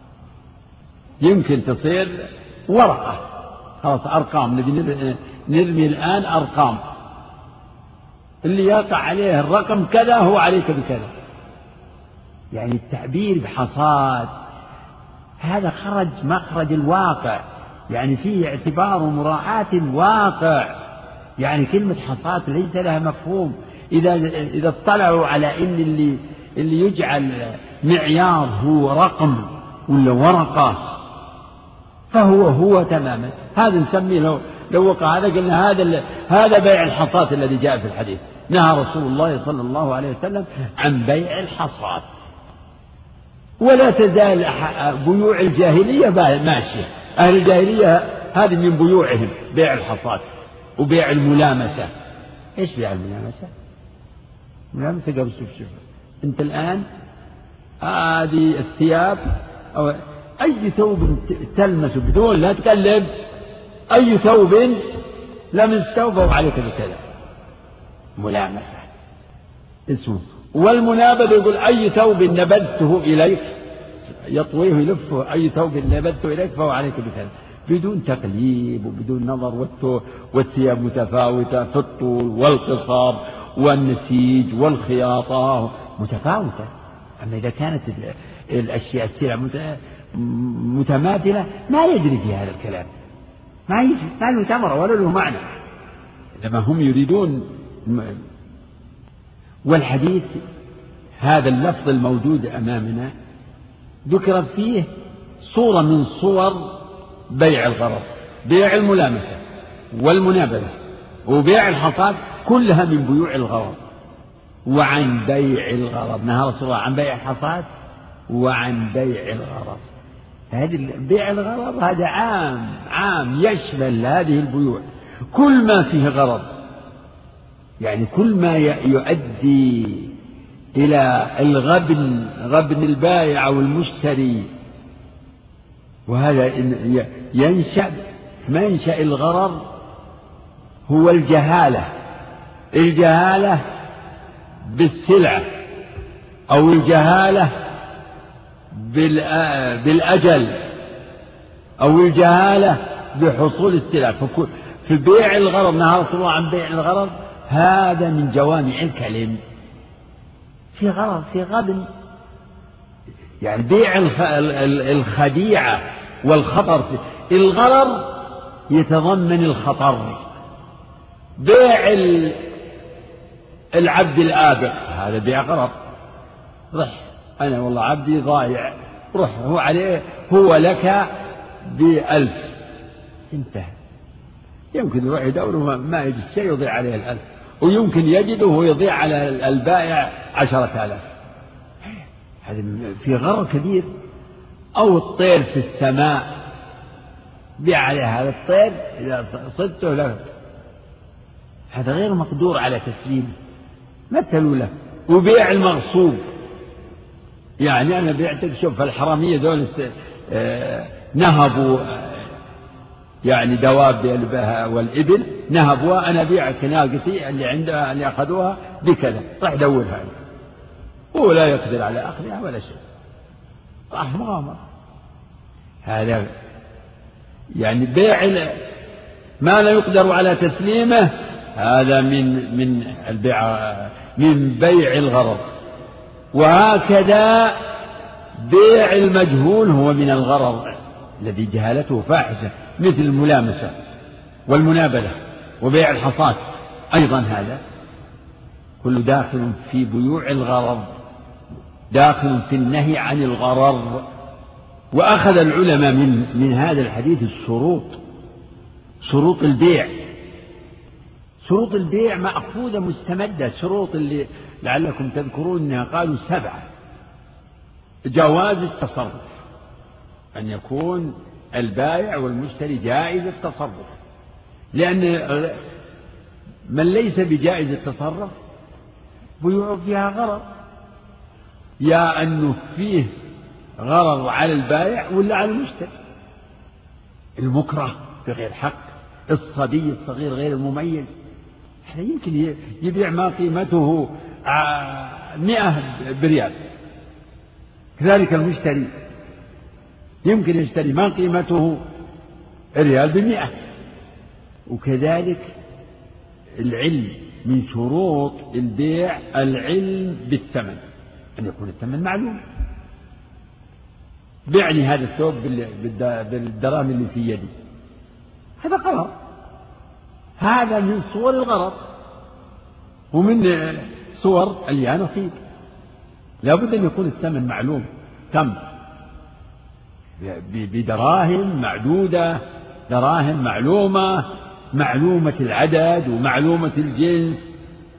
يمكن تصير ورقة خلاص أرقام، نبي نرمي الآن أرقام، اللي يقع عليه الرقم كذا هو عليك بكذا. يعني التعبير بحصاد هذا خرج مخرج الواقع، يعني فيه اعتبار ومراعاة الواقع. يعني كلمة حصاة ليس لها مفهوم. إذا إذا اطلعوا على إن اللي اللي يجعل معيار هو رقم ولا ورقة فهو هو تماما. هذا نسميه لو لو وقع هذا قلنا هذا هذا بيع الحصاة الذي جاء في الحديث. نهى رسول الله صلى الله عليه وسلم عن بيع الحصاة. ولا تزال بيوع الجاهلية ماشية. أهل الجاهلية هذه من بيوعهم بيع الحصاة وبيع الملامسة. إيش بيع الملامسة؟ ملامسة قبل شوف شوف أنت الآن هذه الثياب أو أي ثوب تلمسه بدون لا تقلب، أي ثوب لمسته فهو عليك بكذا ملامسة اسمه. والمنابذ يقول أي ثوب نبذته إليك، يطويه يلفه، أي ثوب نبذته إليك فهو عليك بكذا، بدون تقليب وبدون نظر. والثياب متفاوتة في الطول والقصر والنسيج والخياطة متفاوتة. أما إذا كانت الأشياء السلع متماثلة ما يجري في هذا الكلام، ما يجري، ما له ثمرة ولا له معنى، إنما هم يريدون. والحديث هذا اللفظ الموجود أمامنا ذكر فيه صورة من صور بيع الغرض، بيع الملامسة والمنابذة وبيع الحصاد، كلها من بيوع الغرض. وعن بيع الغرض نهى رسول الله عن بيع الحصاد وعن بيع الغرض. هذه بيع الغرض هذا عام عام يشمل هذه البيوع، كل ما فيه غرض، يعني كل ما يؤدي إلى الغبن، غبن البائع أو المشتري. وهذا ينشأ منشأ الغرض هو الجهالة، الجهالة بالسلعة أو الجهالة بالأجل أو الجهالة بحصول السلع. في بيع الغرض نهى رسول الله عن بيع الغرض، هذا من جوامع الكلم. في غرض، في غبن، يعني بيع الخديعة والخطر. الغرض يتضمن الخطر. بيع العبد الآبق هذا بيع غرض. رح أنا والله عبدي ضايع، روح هو عليه هو لك بألف، انتهى. يمكن يروح يدور ما يجد شيء يضيع عليه الألف، ويمكن يجده ويضيع على البائع عشرة آلاف. هذا في غرر كبير. أو الطير في السماء بيع عليه هذا الطير إذا صدته له، هذا غير مقدور على تسليمه، مثلوا له. وبيع المغصوب، يعني أنا بعتك، شوف الحرامية دول نهبوا يعني دواب البها والإبل، نهبوها، أنا بيعك ناقتي اللي عندها اللي أخذوها بكذا، راح دورها هو لا يقدر على أخذها ولا شيء، راح مغامر. هذا يعني بيع ما لا يقدر على تسليمه، هذا من من البيع، من بيع الغرض. وهكذا بيع المجهول هو من الغرض الذي جهالته فاحشة، مثل الملامسة والمنابذة وبيع الحصاة أيضا، هذا كل داخل في بيوع الغرض، داخل في النهي عن الغرض. وأخذ العلماء من من هذا الحديث الشروط، شروط البيع. شروط البيع مأخوذة مستمدة، شروط اللي لعلكم تذكرون أنها قالوا سبعة. جواز التصرف، أن يكون البائع والمشتري جائز التصرف، لأن من ليس بجائز التصرف بيوع فيها غرض، يا أنه فيه غرض على البائع ولا على المشتري. المكره بغير حق، الصبي الصغير غير المميز، هذا يمكن يبيع ما قيمته مئة بريال، كذلك المشتري يمكن يشتري ما قيمته ريال بمئة. وكذلك العلم، من شروط البيع العلم بالثمن، أن يكون الثمن معلوم، بعني هذا الثوب بالدراهم اللي في يدي، هذا غرر، هذا من صور الغرر ومن صور اليانصيب. لا بد أن يكون الثمن معلوم كم، بدراهم معدودة، دراهم معلومة، معلومة العدد ومعلومة الجنس،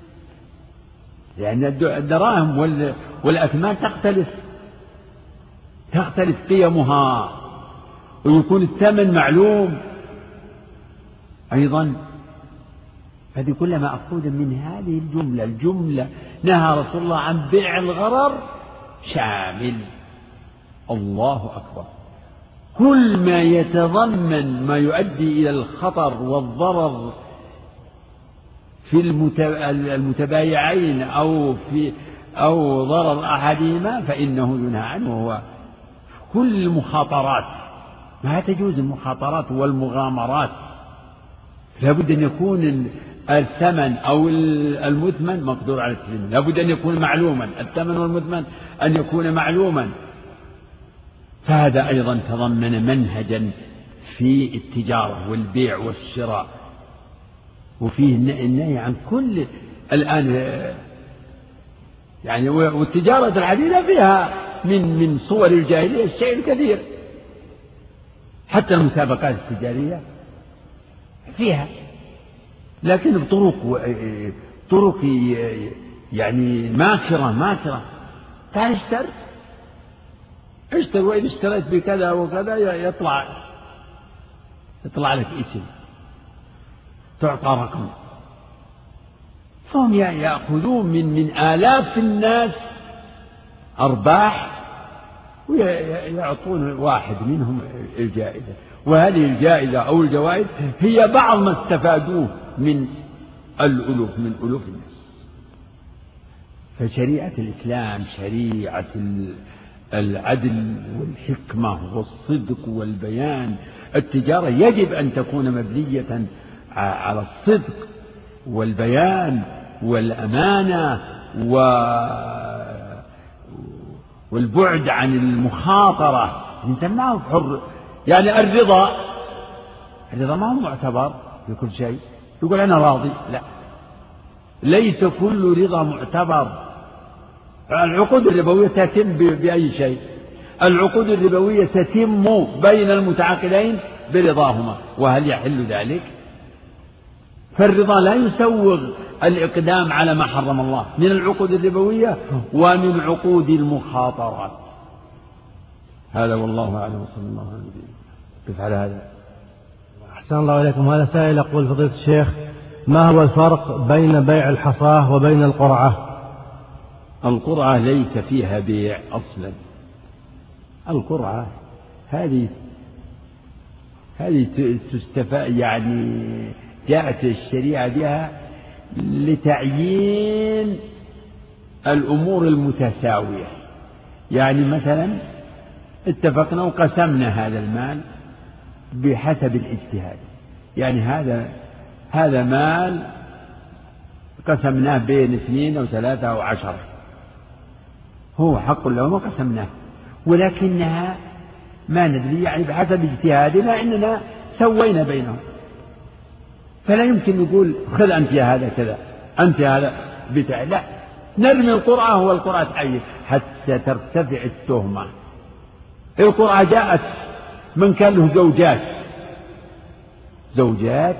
لأن الدراهم والأثمان تختلف تختلف قيمها، ويكون الثمن معلوم أيضا. هذه كلها مأخوذة من هذه الجملة. الجملة نهى رسول الله عن بيع الغرر شامل. الله أكبر. كل ما يتضمن ما يؤدي إلى الخطر والضرر في المتبايعين أو في أو ضرر أحدهما فإنه ينهى عنه. وهو كل المخاطرات، ما تجوز المخاطرات والمغامرات. لابد أن يكون الثمن أو المثمن مقدور على التسليم، لابد أن يكون معلوما، الثمن والمثمن أن يكون معلوما. فهذا أيضا تضمن منهجا في التجارة والبيع والشراء، وفيه النهي عن كل الآن يعني. والتجارة الحديثة فيها من من صور الجاهلية الشيء الكثير، حتى المسابقات التجارية فيها، لكن بطرق طرق يعني ماكرة ماكرة. تعال اشتر اشتر، وإذا اشتريت بكذا وكذا يطلع يطلع لك اسم، تعطى رقم. فهم يأخذون من من آلاف الناس أرباح ويعطون واحد منهم الجائزة، وهذه الجائزة أو الجوائز هي بعض ما استفادوه من الألوف من ألوف الناس. فشريعة الإسلام شريعة العدل والحكمة والصدق والبيان. التجارة يجب أن تكون مبنية على الصدق والبيان والأمانة والبعد عن المخاطرة. الإنسان ما هو حر، يعني الرضا الرضا ما هو معتبر في كل شيء. يقول أنا راضي، لا، ليس كل رضا معتبر. العقود الربوية تتم بأي شيء؟ العقود الربوية تتم بين المتعاقدين برضاهما، وهل يحل ذلك؟ فالرضا لا يسوغ الإقدام على ما حرم الله من العقود الربوية ومن عقود المخاطرات. هذا والله أعلم، وصلى الله عليه وسلم. كيف على هذا؟ أحسن الله إليكم. هذا سائل يقول: فضيلة الشيخ، ما هو الفرق بين بيع الحصاة وبين القرعة؟ القرعة ليس فيها بيع أصلا. القرعة هذه هذه تستفاد، يعني جاءت الشريعة بها لتعيين الأمور المتساوية. يعني مثلا اتفقنا وقسمنا هذا المال بحسب الاجتهاد، يعني هذا هذا مال قسمناه بين اثنين أو ثلاثة أو عشرة، هو حق لهم وقسمناه، ولكنها ما ندري، يعني بحسب اجتهادنا إننا سوينا بينهم. فلا يمكن نقول خذ أنت يا هذا كذا، أنت يا هذا بتاع، لا، نرمي القرعة والقرعة تعين حتى ترتفع التهمة. القرعة جاءت من كان له زوجات زوجات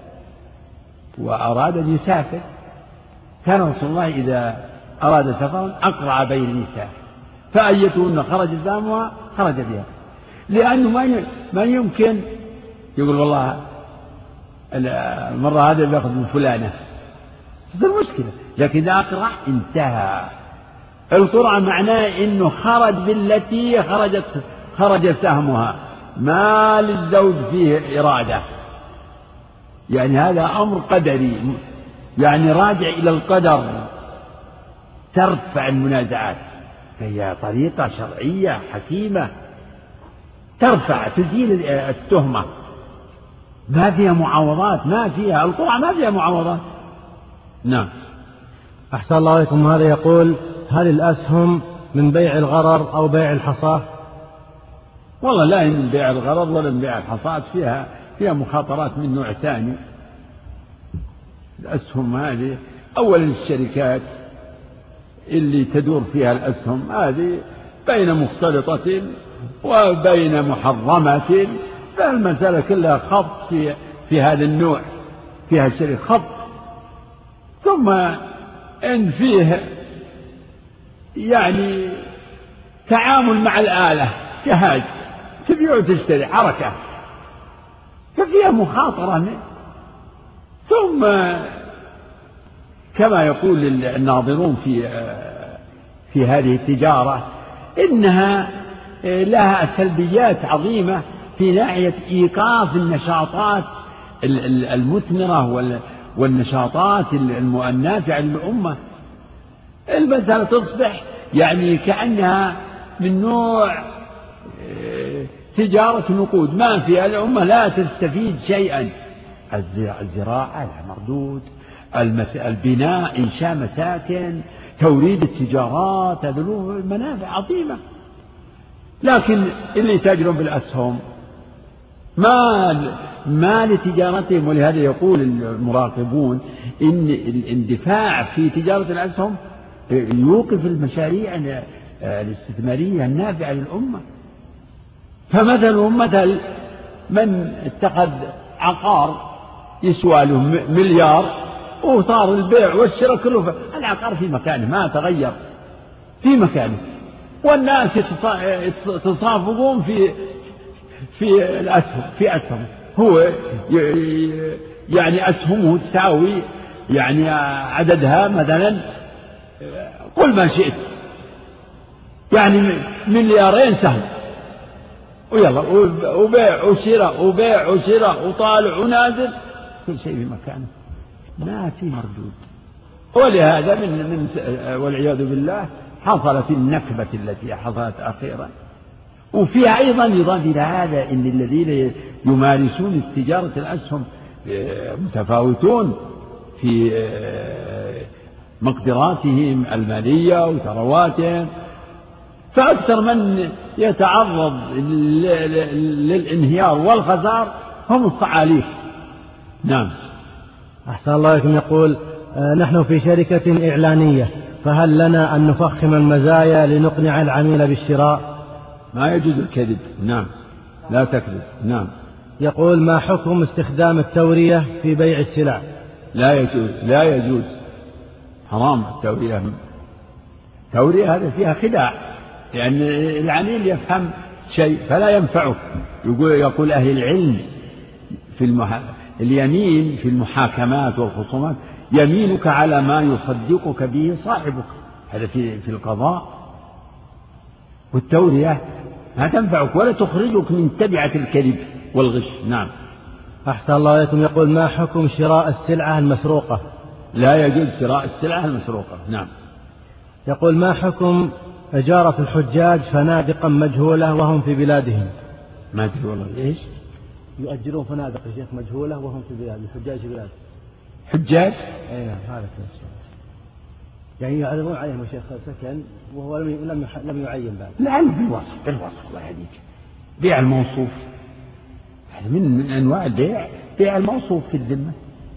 وأراد أن يسافر، كان رسول الله إذا أراد سفرا أقرع بين النساء، فأيتهن خرج دامها خرج بها، لأنه ما يمكن يقول والله المرة هذه بيأخذ من فلانة، هذا المشكلة. لكن إذا أقرع انتهى. القرعة معناه إنه خرج بالتي خرجت خرج سهمها، ما للزوج فيه إرادة، يعني هذا أمر قدري، يعني راجع إلى القدر، ترفع المنازعات. فهي طريقة شرعية حكيمة ترفع تزيل التهمة، ما فيها معاوضات، ما فيها القرعة ما فيها معاوضات. نعم. أحسن الله عليكم. هذا يقول: هل الأسهم من بيع الغرر أو بيع الحصاة؟ والله لا من بيع الغرض ولا من بيع الحصاد، فيها فيها مخاطرات من نوع ثاني. الأسهم هذه أولا الشركات اللي تدور فيها الأسهم هذه بين مختلطة وبين محرمة، فالمسألة كلها خبط في في هذا النوع، فيها شركة خبط. ثم إن فيه يعني تعامل مع الآلة جهاز تبيع وتشتري حركة، ففيها مخاطرة منه. ثم كما يقول الناظرون في في هذه التجارة إنها لها سلبيات عظيمة في ناحية إيقاف النشاطات المثمرة والنشاطات النافعة للأمة. المسألة تصبح يعني كأنها من نوع تجارة نقود ما فيها الأمة لا تستفيد شيئا. الزراعة لها مردود، البناء إنشاء مساكن، توريد التجارات، هذه له منافع عظيمة. لكن اللي يتاجرون بالأسهم ما ما لتجارتهم، ولهذا يقول المراقبون إن الاندفاع في تجارة الأسهم يوقف المشاريع الاستثمارية النافعة للأمة. فمثل مثل من اتخذ عقار يسوى له مليار وصار البيع والشراء كله، العقار في مكانه ما تغير في مكانه، والناس يتصافقون في في الأسهم في أسهم هو يعني أسهمه تساوي يعني عددها مثلا قل ما شئت يعني مليارين سهم، ويلا وبيع وشراء وبيع وشراء وطالع ونازل كل شيء في مكانه ما في مردود. ولهذا من من والعياذ بالله حصلت النكبة التي حصلت أخيرا. وفيها أيضا يضاف إلى هذا إن الذين يمارسون تجارة الأسهم متفاوتون في مقدراتهم المالية وثرواتهم، فأكثر من يتعرض للانهيار والخسار هم الصعاليك. نعم. أحسن الله إليكم. يقول نحن في شركة إعلانية، فهل لنا أن نفخم المزايا لنقنع العميل بالشراء؟ ما يجوز الكذب. نعم لا تكذب. نعم. يقول ما حكم استخدام التورية في بيع السلع؟ لا يجوز لا يجوز حرام التورية. التورية هذا فيها خداع، يعني العميل يفهم شيء فلا ينفعه. يقول يقول أهل العلم في المح... اليمين في المحاكمات والخصومات يمينك على ما يصدقك به صاحبك، هذا في في القضاء. والتورية ما تنفعك ولا تخرجك من تبعة الكذب والغش. نعم. أحسن الله إليكم. يقول ما حكم شراء السلعة المسروقة؟ لا يجوز شراء السلعة المسروقة. نعم. يقول ما حكم إجارة الحجاج فنادقا مجهولة وهم في بلادهم؟ ما أدري والله إيش يؤجرون فنادق يا شيخ مجهولة وهم في بلاد الحجاج في بلاد حجاج. أي نعم هذا كنسل. يعني يعرضون عليهم يا شيخ سكن وهو لم لم لم يعين بعد. لعل بالوصف بالوصف الله يهديك. بيع الموصوف هذا من من أنواع البيع، بيع الموصوف في الذمة.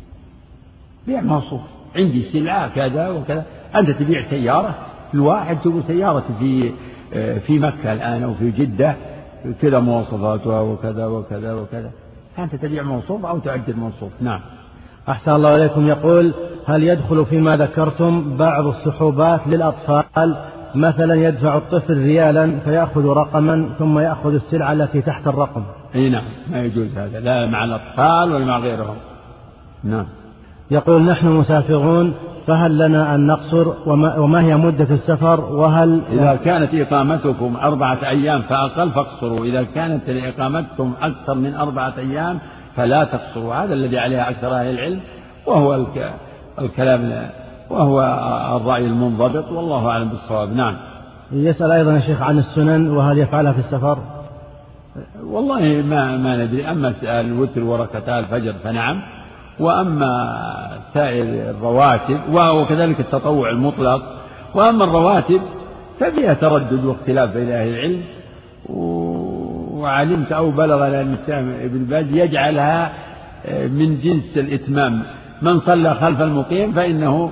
بيع موصوف عندي سلعة كذا وكذا، أنت تبيع سيارة، الواحد تقول سيارة في في مكة الآن أو في جدة كذا مواصفاتها وكذا وكذا وكذا، فأنت تبيع موصوف أو تعدل موصوف. نعم. أحسن الله إليكم. يقول هل يدخل فيما ذكرتم بعض السحوبات للأطفال، مثلا يدفع الطفل ريالا فيأخذ رقما ثم يأخذ السلعة التي تحت الرقم؟ أي نعم ما يجوز هذا، لا مع الأطفال ولا مع غيرهم. نعم. يقول نحن مسافرون فهل لنا أن نقصر، وما, وما هي مدة السفر، وهل إذا كانت إقامتكم أربعة أيام فأقل فاقصروا، إذا كانت إقامتكم أكثر من أربعة أيام فلا تقصروا. هذا الذي عليه أكثر أهل العلم، وهو الكلام وهو الرأي المنضبط، والله أعلم بالصواب. نعم. يسأل أيضا يا شيخ عن السنن وهل يفعلها في السفر؟ والله ما ما ندري. أما الوتر وركعتا الفجر فنعم، وأما سائر الرواتب وكذلك التطوع المطلق، وأما الرواتب ففيها تردد واختلاف بين أهل العلم، وعلمت أو بلغ الإنسان ابن باز يجعلها من جنس الإتمام، من صلى خلف المقيم فإنه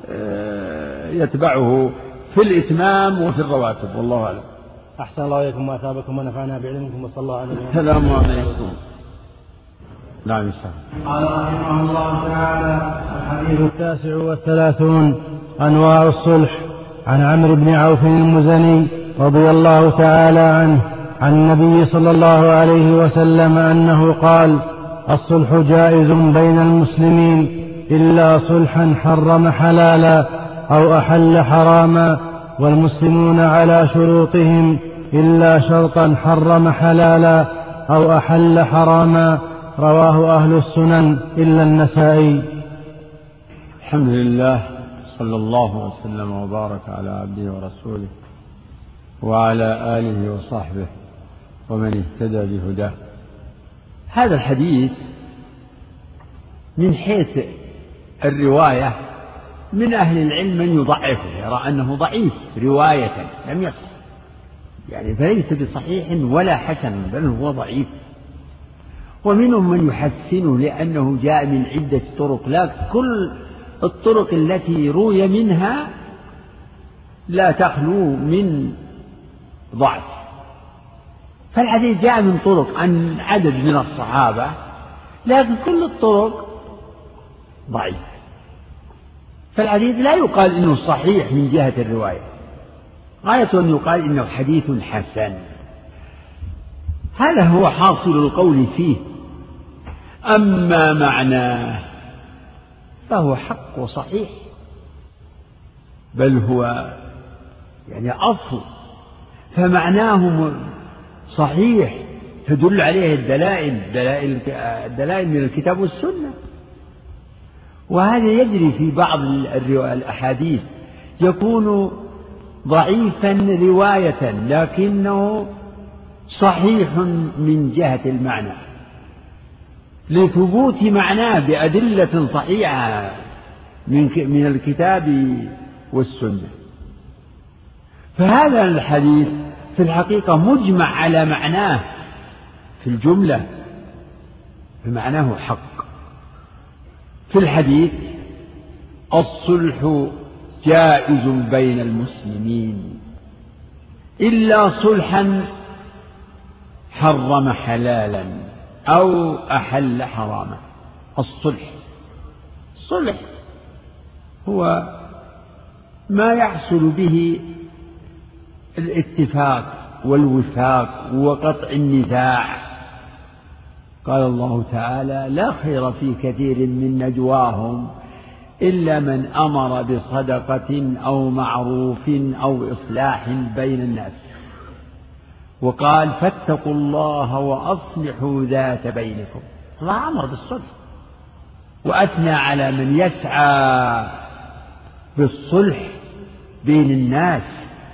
يتبعه في الإتمام وفي الرواتب، والله أعلم. أحسن الله إليكم وأثابكم ونفعنا بعلمكم وصلى الله عليه وسلم. السلام عليكم. نعم إن شاء الله. قال رحمه الله تعالى: الحديث التاسع والثلاثون: أنواع الصلح. عن عمرو بن عوف المزني رضي الله تعالى عنه عن النبي صلى الله عليه وسلم أنه قال: الصلح جائز بين المسلمين إلا صلحا حرم حلالا أو أحل حراما، والمسلمون على شروطهم إلا شرطا حرم حلالا أو أحل حراما. رواه أهل السنن إلا النسائي. الحمد لله، صلى الله وسلم وبارك على عبده ورسوله وعلى آله وصحبه ومن اهتدى بهداه. هذا الحديث من حيث الرواية من أهل العلم من يضعفه، يرى أنه ضعيف رواية لم يصح، يعني فليس بصحيح ولا حسن، بل هو ضعيف. ومنهم من يحسنه لأنه جاء من عدة طرق، لا كل الطرق التي روي منها لا تخلو من ضعف. فالحديث جاء من طرق عن عدد من الصحابة، لكن كل الطرق ضعيف، فالحديث لا يقال إنه صحيح من جهة الرواية، غاية أن يقال إنه حديث حسن. هذا هو حاصل القول فيه. أما معناه فهو حق وصحيح، بل هو يعني أصل، فمعناه صحيح تدل عليه الدلائل الدلائل, الدلائل من الكتاب والسنة. وهذا يجري في بعض الأحاديث، يكون ضعيفا رواية لكنه صحيح من جهة المعنى، لثبوت معناه بأدلة صحيحة من الكتاب والسنة. فهذا الحديث في الحقيقة مجمع على معناه في الجملة، فمعناه حق. في الحديث: الصلح جائز بين المسلمين إلا صلحا حرم حلالا أو أحل حراما. الصلح الصلح هو ما يحصل به الاتفاق والوفاق وقطع النزاع. قال الله تعالى: لا خير في كثير من نجواهم إلا من أمر بصدقة أو معروف أو إصلاح بين الناس. وقال: فاتقوا الله وأصلحوا ذات بينكم. الله أمر بالصلح وأثنى على من يسعى بالصلح بين الناس،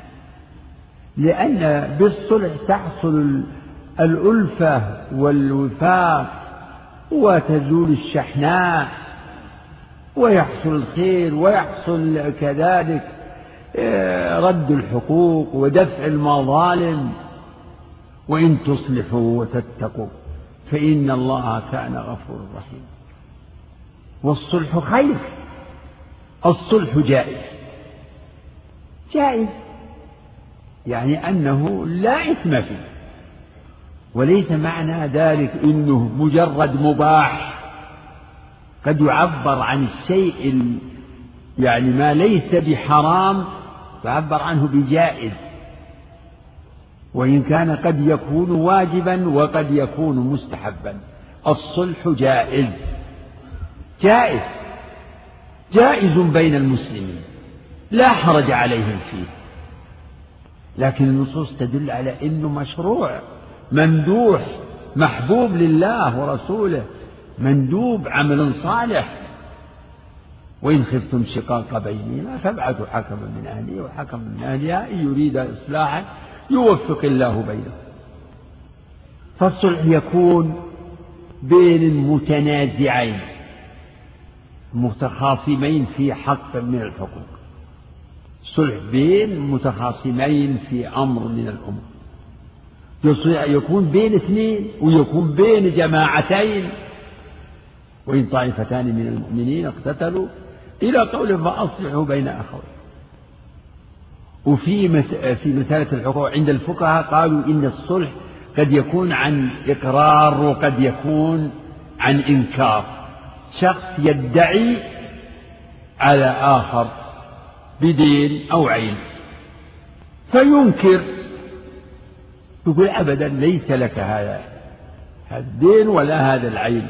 لأن بالصلح تحصل الألفة والوفاق وتزول الشحناء ويحصل الخير، ويحصل كذلك رد الحقوق ودفع المظالم. وإن تصلحوا وتتقوا فإن الله كان غفورا رحيما. والصلح خير، الصلح جائز. جائز يعني أنه لا إثم فيه، وليس معنى ذلك إنه مجرد مباح. قد يعبر عن الشيء يعني ما ليس بحرام يعبر عنه بجائز، وإن كان قد يكون واجبا وقد يكون مستحبا. الصلح جائز جائز جائز بين المسلمين، لا حرج عليهم فيه، لكن النصوص تدل على أنه مشروع ممدوح محبوب لله ورسوله، مندوب عمل صالح. وإن خفتم شقاق بينهما فابعثوا حكما من أهله وحكما من أهلها إن يريد إصلاحا يوفق الله بينهم. فالصلح يكون بين متنازعين متخاصمين في حق من الحقوق، صلح بين متخاصمين في أمر من الأمور، يكون بين اثنين ويكون بين جماعتين. وإن طائفتان من المؤمنين اقتتلوا إلى قوله فأصلحوا بين أخوين. وفي مس... في مسألة الحقوق عند الفقهاء قالوا إن الصلح قد يكون عن إقرار وقد يكون عن إنكار. شخص يدعي على آخر بدين أو عين فينكر، يقول أبدا ليس لك هذا الدين ولا هذا العين،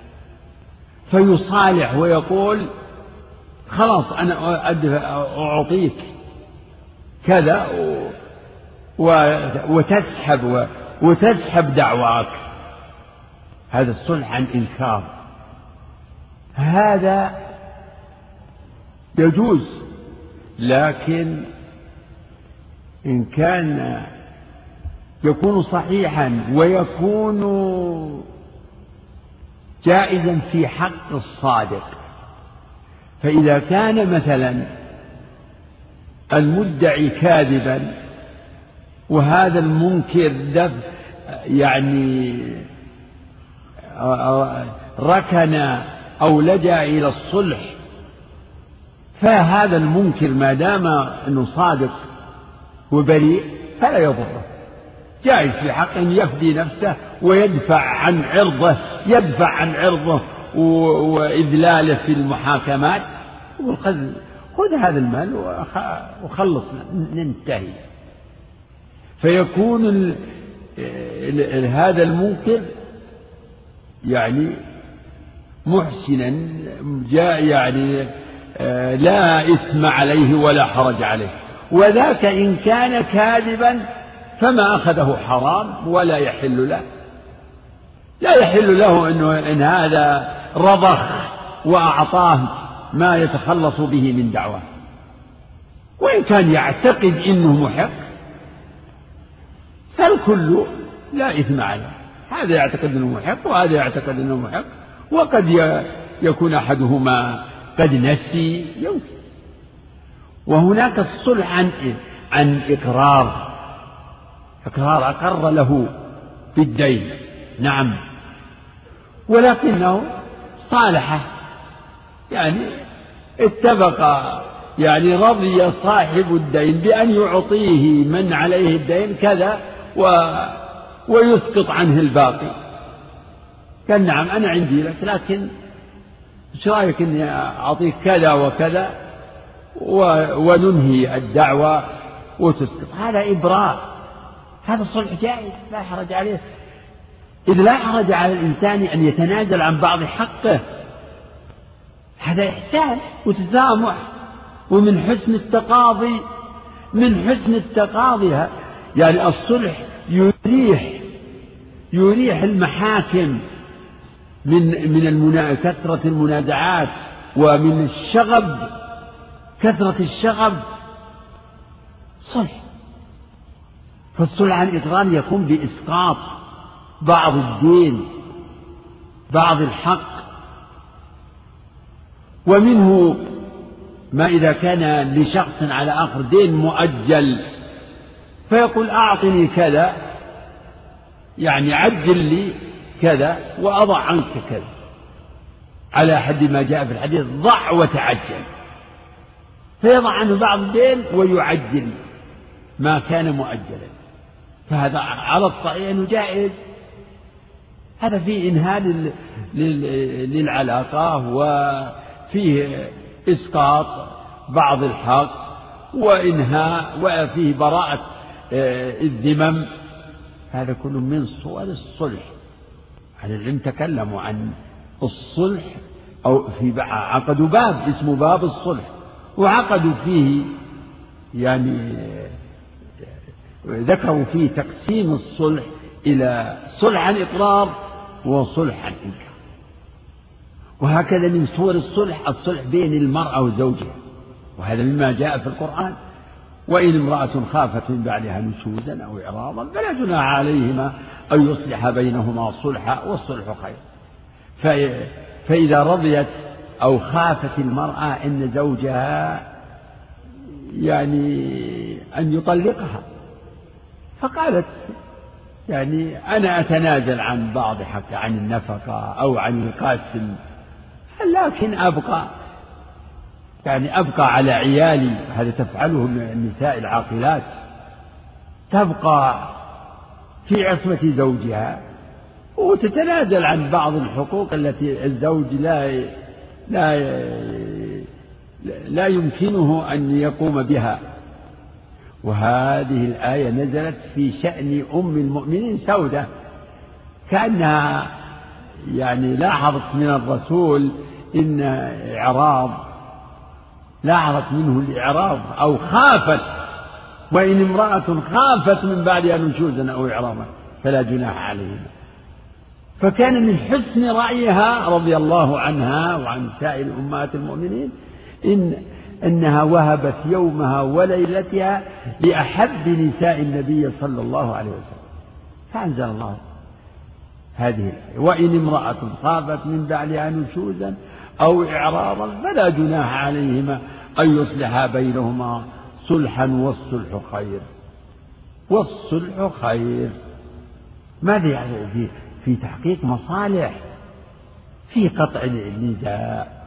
فيصالح ويقول خلاص أنا أعطيك كذا وتسحب وتسحب دعواك. هذا الصلح عن إنكار، هذا يجوز. لكن إن كان يكون صحيحا ويكون جائزا في حق الصادق، فإذا كان مثلا المدعي كاذبا وهذا المنكر دف يعني ركن أو لجأ إلى الصلح، فهذا المنكر ما دام أنه صادق وبريء فلا يضره، جائز في حق أن يفدي نفسه ويدفع عن عرضه يدفع عن عرضه وإذلاله في المحاكمات، خذ هذا المال وخلص ننتهي. فيكون ال ال هذا المنكر يعني محسنا جاء يعني لا إثم عليه ولا حرج عليه. وذاك إن كان كاذبا فما أخذه حرام ولا يحل له، لا يحل له إنه إن هذا رضخ وأعطاه ما يتخلص به من دعواه. وإن كان يعتقد إنه محق فالكل لا إثم عليه، هذا يعتقد أنه محق وهذا يعتقد أنه محق، وقد يكون أحدهما قد نسي يمكن. وهناك الصلح عن عن إقرار، إقرار أقر له بالدين نعم، ولكنه صالحه يعني اتفق يعني رضي صاحب الدين بأن يعطيه من عليه الدين كذا و ويسقط عنه الباقي. قال نعم أنا عندي لك، لكن ايش رايك اني اعطيك كذا وكذا وننهي الدعوة وتسقط. هذا إبراء، هذا صلح جائز لا حرج عليه، إذ لا حرج على الإنسان أن يتنازل عن بعض حقه، هذا إحسان وتسامح ومن حسن التقاضي من حسن التقاضي يعني الصلح يريح يريح المحاكم من من المنا... كثرة المنازعات ومن الشغب، كثرة الشغب صلح. فالصلح عن إقرار يكون بإسقاط بعض الدين بعض الحق. ومنه ما إذا كان لشخص على آخر دين مؤجل فيقول أعطني كذا يعني عجل لي كذا وأضع عنك كذا، على حد ما جاء في الحديث ضع وتعجل، فيضع عنه بعض الدين ويعجل ما كان مؤجلا، فهذا على الصحيح أنه جائز. هذا فيه إنهاء للعلاقة وفيه إسقاط بعض الحق وإنهاء وفيه براءة الذمم، هذا كله من صور الصلح. أهل العلم تكلموا عن الصلح أو في عقدوا باب اسمه باب الصلح، وعقدوا فيه يعني ذكروا فيه تقسيم الصلح إلى صلح عن إقرار وصلح عن إنكار. وهكذا من صور الصلح الصلح بين المرأة وزوجها، وهذا مما جاء في القرآن: وإن امرأة خافت من بعدها نشوزا أو إعراضا فلا جناح عليهما أن يصلح بينهما صلحا والصلح خير. فإذا رضيت أو خافت المرأة أن زوجها يعني أن يطلقها، فقالت يعني أنا أتنازل عن بعض حق عن النفقة أو عن القاسم، لكن أبقى يعني أبقى على عيالي. هذا تفعله النساء العاقلات، تبقى في عصمة زوجها وتتنازل عن بعض الحقوق التي الزوج لا لا لا يمكنه أن يقوم بها. وهذه الآية نزلت في شأن أم المؤمنين سودة، كأنها يعني لاحظت من الرسول إن إعراض، لاحظت منه الإعراض أو خافت، وإن امرأة خافت من بعدها نشوزا أو إعراضا فلا جناح عليهما. فكان من حسن رأيها رضي الله عنها وعن سائر أمهات المؤمنين إن أنها وهبت يومها وليلتها لأحب نساء النبي صلى الله عليه وسلم، فأنزل الله هذه الآية: وإن امرأة خافت من بعدها نشوزا أو إعراضا فلا جناح عليهما أن يصلحا بينهما صلحا والصلح خير. والصلح خير ماذا يعني؟ في, في تحقيق مصالح، في قطع النزاع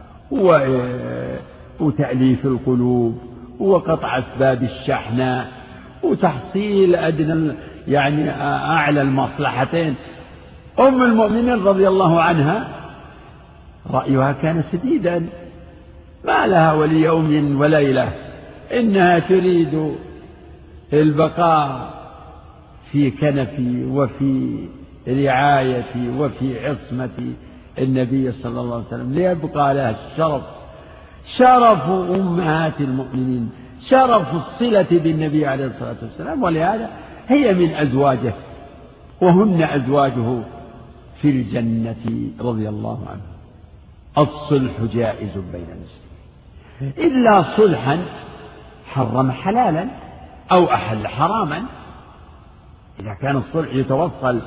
وتأليف القلوب وقطع أسباب الشحنة وتحصيل أدنى يعني أعلى المصلحتين. أم المؤمنين رضي الله عنها رأيها كان سديدا، ما لها وليوم وليلة، إنها تريد البقاء في كنفي وفي رعايتي وفي عصمة النبي صلى الله عليه وسلم ليبقى لها الشرف، شرف أمهات المؤمنين، شرف الصلة بالنبي عليه الصلاة والسلام، ولهذا هي من أزواجه وهن أزواجه في الجنة رضي الله عنه. الصلح جائز بين المسلمين إلا صلحا حرم حلالا أو أحل حراما. إذا كان الصلح يتوصل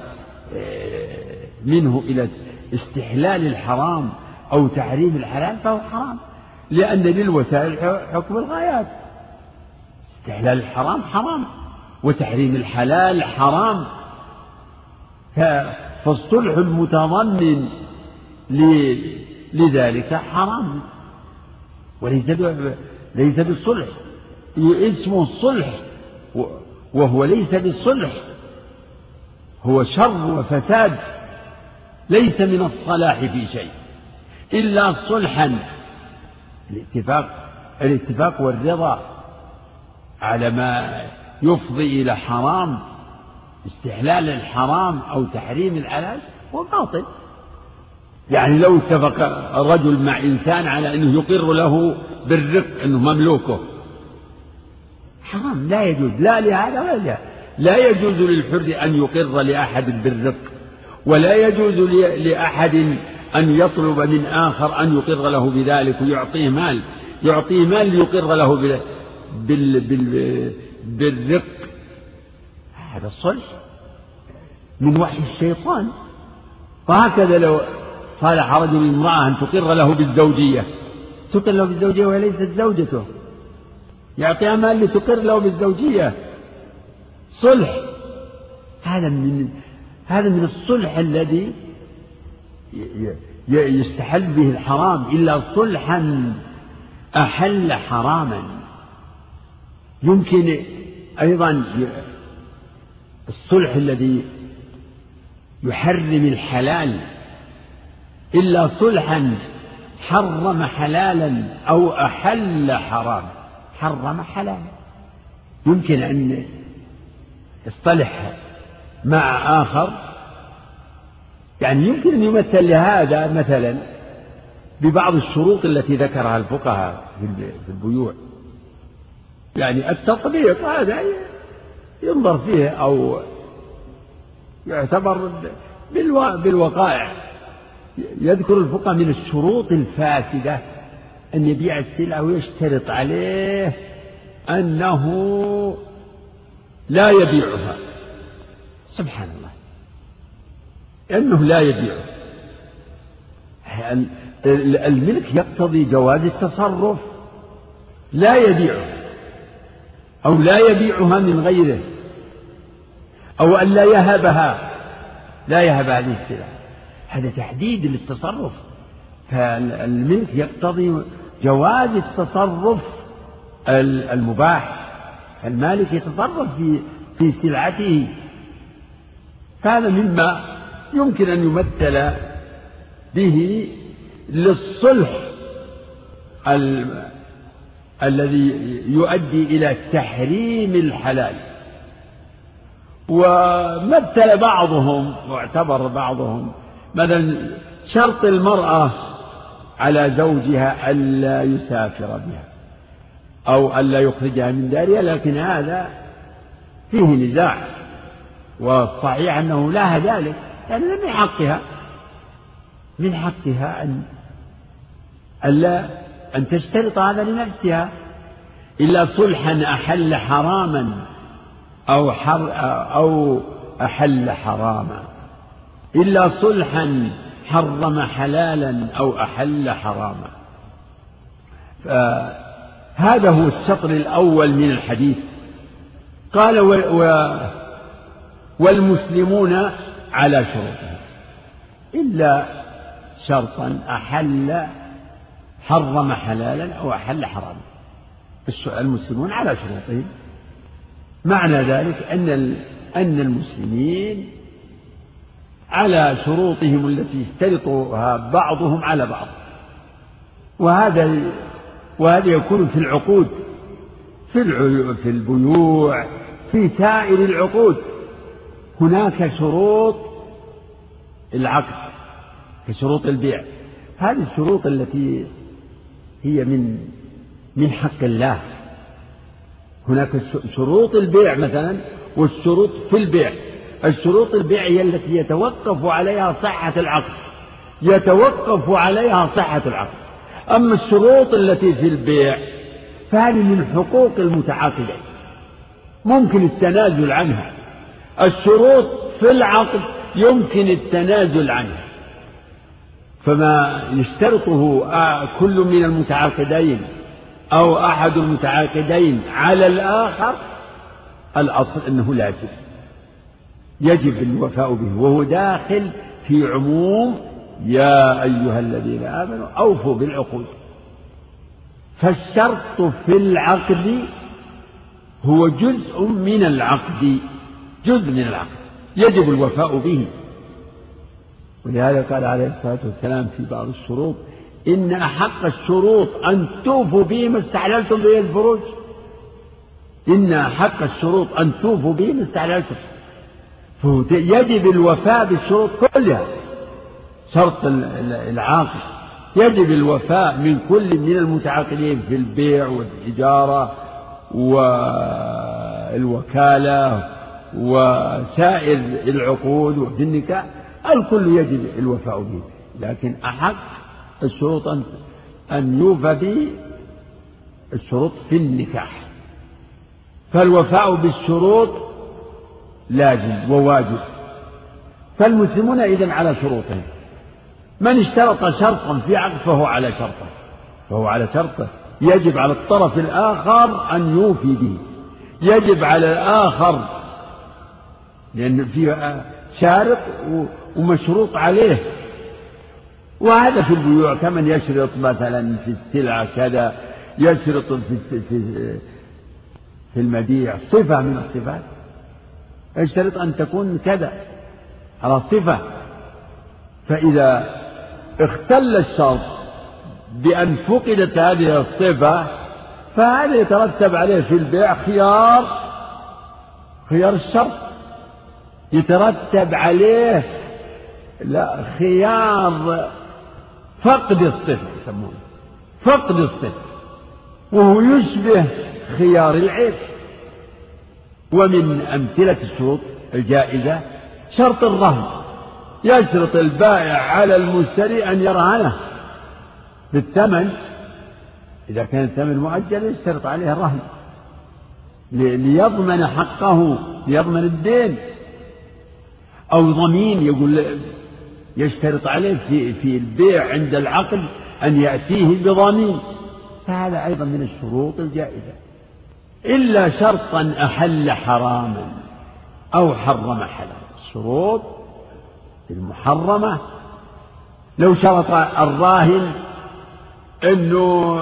منه إلى استحلال الحرام أو تحريم الحلال فهو حرام، لأن للوسائل حكم الغايات. استحلال الحرام حرام وتحريم الحلال حرام، فالصلح المتضمن لذلك حرام، وليس ليس بالصلح، اسمه الصلح وهو ليس بالصلح، هو شر وفساد، ليس من الصلاح في شيء إلا صلحا. الاتفاق الاتفاق والرضا على ما يفضي إلى حرام، استحلال الحرام أو تحريم الحلال هو باطل. يعني لو اتفق الرجل مع إنسان على أنه يقر له بالرق أنه مملوكه، حرام، لا يجوز، لا لهذا ولا لهذا. لا يجوز للحر أن يقر لأحد بالرق، ولا يجوز لأحد أن يطلب من آخر أن يقر له بذلك ويعطيه مال، يعطيه مال ليقر له بال... بال... بال... بالرق. هذا الصلح من وحي الشيطان. وهكذا لو صالح رجل امرأة أن تقر له بالزوجية، تقر له بالزوجية وليست زوجته، يعطيها مال لتقر له بالزوجية، صلح. هذا من هذا من الصلح الذي يستحل به الحرام، إلا صلحا أحل حراما. يمكن أيضا الصلح الذي يحرم الحلال، إلا صلحا حرم حلالا أو أحل حرام. حرم حلالا يمكن أن يصطلح مع آخر، يعني يمكن أن يمثل لهذا مثلا ببعض الشروط التي ذكرها الفقهاء في البيوع. يعني التطبيق هذا ينظر فيه أو يعتبر بالوقائع. يذكر الفقهاء من الشروط الفاسدة أن يبيع السلعة ويشترط عليه أنه لا يبيعها، سبحان الله، أنه لا يبيعها. الملك يقتضي جواز التصرف، لا يبيعها أو لا يبيعها من غيره، أو أن لا يهبها، لا يهب هذه السلعة. هذا تحديد للتصرف. فالملك يقتضي جواز التصرف المباح، المالك يتصرف في في سلعته. هذا مما يمكن أن يمثل به للصلح ال... الذي يؤدي إلى تحريم الحلال. ومثل بعضهم واعتبر بعضهم مثلا شرط المرأة على زوجها ألا يسافر بها أو ألا يخرجها من دارها، لكن هذا فيه نزاع، والصحيح أنه لا ذلك، يعني من حقها من حقها أن ألا أن تشترط هذا لنفسها، إلا صلحا أحل حراما أو حر أو أحل حراما، إلا صلحا حرم حلالا أو أحل حراما. هذا هو الشطر الأول من الحديث. قال و و والمسلمون على شروطهم إلا شرطا أحل حرم حلالا أو أحل حراما. المسلمون على شروطهم، معنى ذلك أن أن المسلمين على شروطهم التي يشترطها بعضهم على بعض. وهذا وهذا يكون في العقود، في في البيوع، في سائر العقود هناك شروط العقد كشروط البيع. هذه الشروط التي هي من من حق الله. هناك شروط البيع مثلا والشروط في البيع. الشروط البيع هي التي يتوقف عليها صحة العقد، يتوقف عليها صحة العقد. أما الشروط التي في البيع فهذه من حقوق المتعاقدين، ممكن التنازل عنها. الشروط في العقد يمكن التنازل عنها، فما يشترطه كل من المتعاقدين أو أحد المتعاقدين على الآخر الأصل أنه لازم، يجب الوفاء به، وهو داخل في عموم يا أيها الذين آمنوا أوفوا بالعقود. فالشرط في العقد هو جزء من العقد، جزء من العقد يجب الوفاء به. ولهذا قال عليه الصلاة والسلام في بعض الشروط: إن أحق الشروط أن توفوا به ما استحللتم به الفروج. إن أحق الشروط أن توفوا به ما استحللتم. يجب الوفاء بالشروط كلها. شرط العاقد يجب الوفاء من كل من المتعاقدين في البيع والإجارة والوكالة وسائر العقود وفي النكاح، الكل يجب الوفاء به. لكن أحق الشروط أن يوفى به الشروط في النكاح. فالوفاء بالشروط لازم وواجب. فالمسلمون إذن على شروطهم. من اشترط شرطا في عقد فهو على شرطه، فهو على شرطه. يجب على الطرف الآخر أن يوفي به، يجب على الآخر، لأن فيه شارط ومشروط عليه. وهذا في البيوع كمن يشرط مثلا في السلعة كذا، يشرط في في المبيع صفة من الصفات، يشترط أن تكون كذا على صفة. فإذا اختل الشرط بأن فقدت هذه الصفة فهذا يترتب عليه في البيع خيار خيار الشرط، يترتب عليه لا خيار فقد الصفة، يسمونه فقد الصفة، وهو يشبه خيار العيب. ومن أمثلة الشروط الجائزة شرط الرهن. يشرط البائع على المشتري أن يرهنه بالثمن، إذا كان الثمن مؤجل يشترط عليه الرهن ليضمن حقه، ليضمن الدين. أو ضمين، يقول يشترط عليه في في البيع عند العقد أن يأتيه بضمين، فهذا أيضا من الشروط الجائزة. إلا شرطا أحل حراما، أو حرم حلال. الشروط المحرمة لو شرط الراهن أنه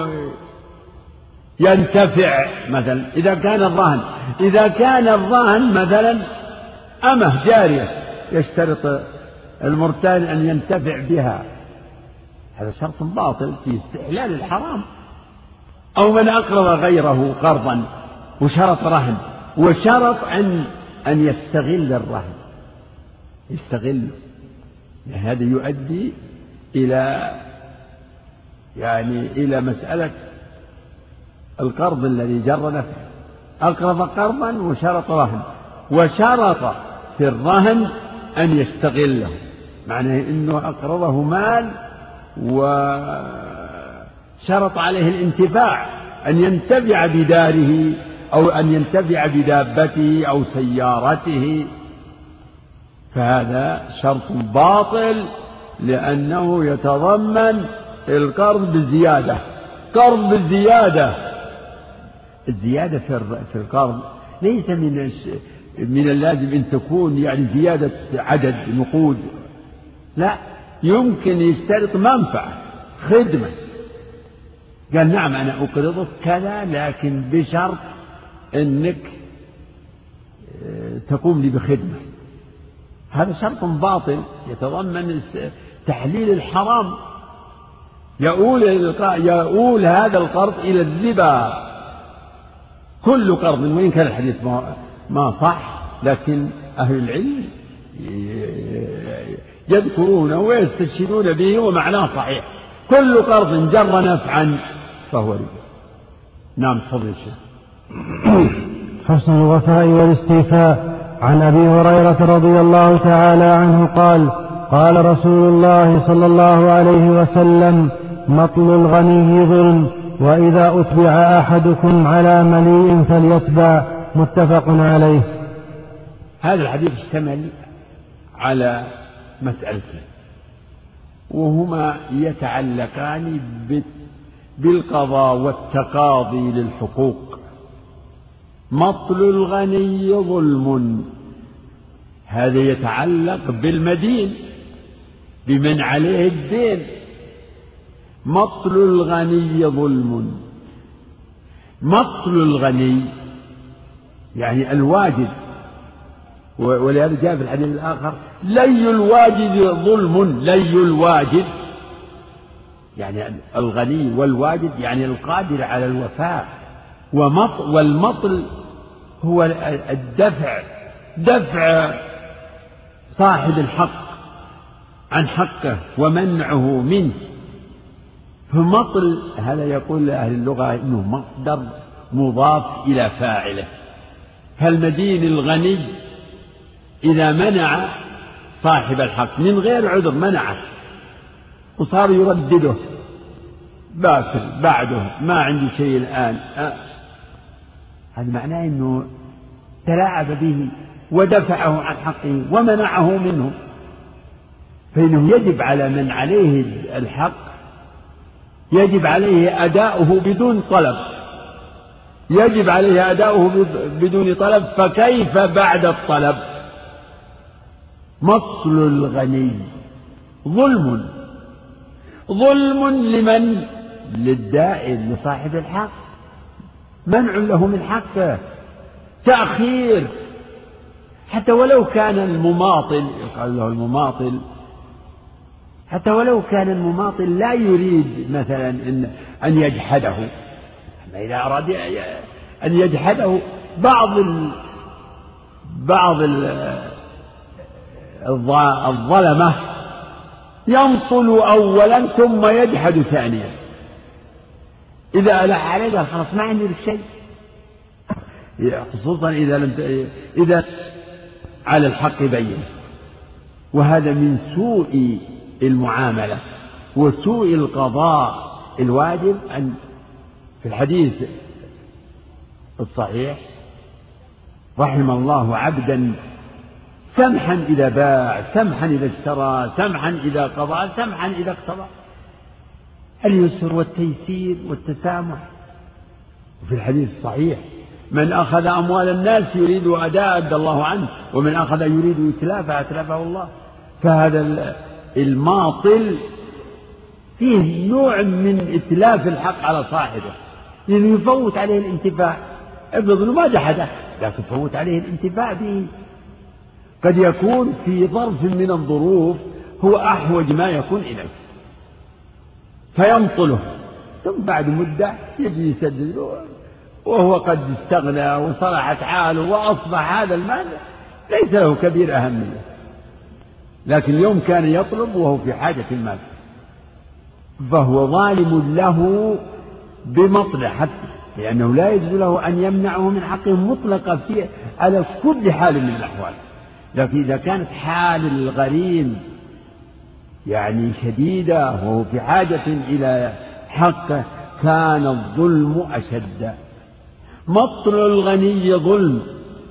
ينتفع مثلا، إذا كان الراهن إذا كان الراهن مثلا أمه جارية يشترط المرتهن أن ينتفع بها، هذا شرط باطل في استحلال الحرام. أو من أقرض غيره قرضا وشرط رهن وشرط أن أن يستغل الرهن، يستغله، هذا يؤدي إلى يعني إلى مسألة القرض الذي جر نفعه. أقرض قرضا وشرط رهن وشرط في الرهن أن يستغله، معناه أنه أقرضه مال وشرط عليه الانتفاع، أن ينتفع بداره أو أن ينتفع بدابته أو سيارته، فهذا شرط باطل لأنه يتضمن القرض بالزيادة. قرض بالزيادة، الزيادة في القرض ليس من من اللازم أن تكون يعني زيادة عدد نقود، لا، يمكن يشترط منفعة خدمة، قال نعم أنا أقرضك كذا لكن بشرط أنك تقوم لي بخدمة، هذا شرط باطل يتضمن تحليل الحرام، يؤول يؤول هذا القرض إلى الربا. كل قرض، وإن كان الحديث ما صح لكن أهل العلم يذكرونه ويستشهدون به ومعناه صحيح، كل قرض جر نفعا فهو ربا. نعم تفضل الشيخ. حسن الوفاء والاستيفاء. عن أبي هريرة رضي الله تعالى عنه قال قال رسول الله صلى الله عليه وسلم مطل الغني ظلم، وإذا أتبع أحدكم على مليء فليتبع. متفق عليه. هذا الحديث اشتمل على مسألتين وهما يتعلقان بالقضاء والتقاضي للحقوق. مطل الغني ظلم، هذا يتعلق بالمدين بمن عليه الدين. مطل الغني ظلم، مطل الغني يعني الواجد، ولهذا جاء في الحديث الآخر لي الواجد ظلم. لي الواجد يعني الغني والواجد يعني القادر على الوفاء. والمطل هو الدفع، دفع صاحب الحق عن حقه ومنعه منه. فمطل هذا يقول أهل اللغة إنه مصدر مضاف إلى فاعله. فالمدين الغني إذا منع صاحب الحق من غير عذر، منعه وصار يردده، باكر بعده ما عندي شيء الآن، أه. هذا معناه أنه تلاعب به ودفعه عن حقه ومنعه منه. فإنه يجب على من عليه الحق يجب عليه أداؤه بدون طلب، يجب عليه أداؤه بدون طلب، فكيف بعد الطلب؟ مطل الغني ظلم، ظلم لمن؟ للدائن لصاحب الحق، منع له من حقه، تأخير، حتى ولو كان المماطل، يقال له المماطل، حتى ولو كان المماطل لا يريد مثلا إن أن يجحده، أما إذا أراد أن يجحده بعض ال بعض ال الظلمة ينطل أولا ثم يجحد ثانيا، إذا ألح عليه خلاص ما عندي شيء، خصوصا إذا لم إذا على الحق بين. وهذا من سوء المعاملة وسوء القضاء. الواجب أن في الحديث الصحيح رحم الله عبدا سمحا إذا باع، سمحا إذا اشترى، سمحا إذا قضى، سمحا إذا اقتضى. اليسر والتيسير والتسامح. وفي الحديث الصحيح من أخذ أموال الناس يريد أداء أدى الله عنه، ومن أخذ يريد إتلافها أتلفه الله. فهذا الماطل فيه نوع من إتلاف الحق على صاحبه، لأنه يفوت عليه الانتفاع. افرض أنه ما جحده لكن فوت عليه الانتفاع به. قد يكون في ظرف من الظروف هو أحوج ما يكون إليه فيمطله، ثم بعد مدة يجي يسدد وهو قد استغنى وصلحت حاله وأصبح هذا المال ليس له كبير أهمية، لكن اليوم كان يطلب وهو في حاجة المال، فهو ظالم له بمطلع حتى، لأنه لا يجوز له أن يمنعه من حقه مطلقا في على كل حال من الأحوال. لكن إذا كانت حال الغريم يعني شديدة وهو في حاجة إلى حقه كان الظلم أشد. مطل الغني ظلم،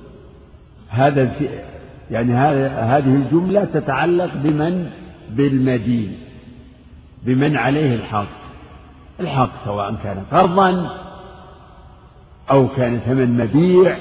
هذا يعني هذه الجملة تتعلق بمن بالمدين، بمن عليه الحق. الحق سواء كان قرضا أو كان ثمن مبيع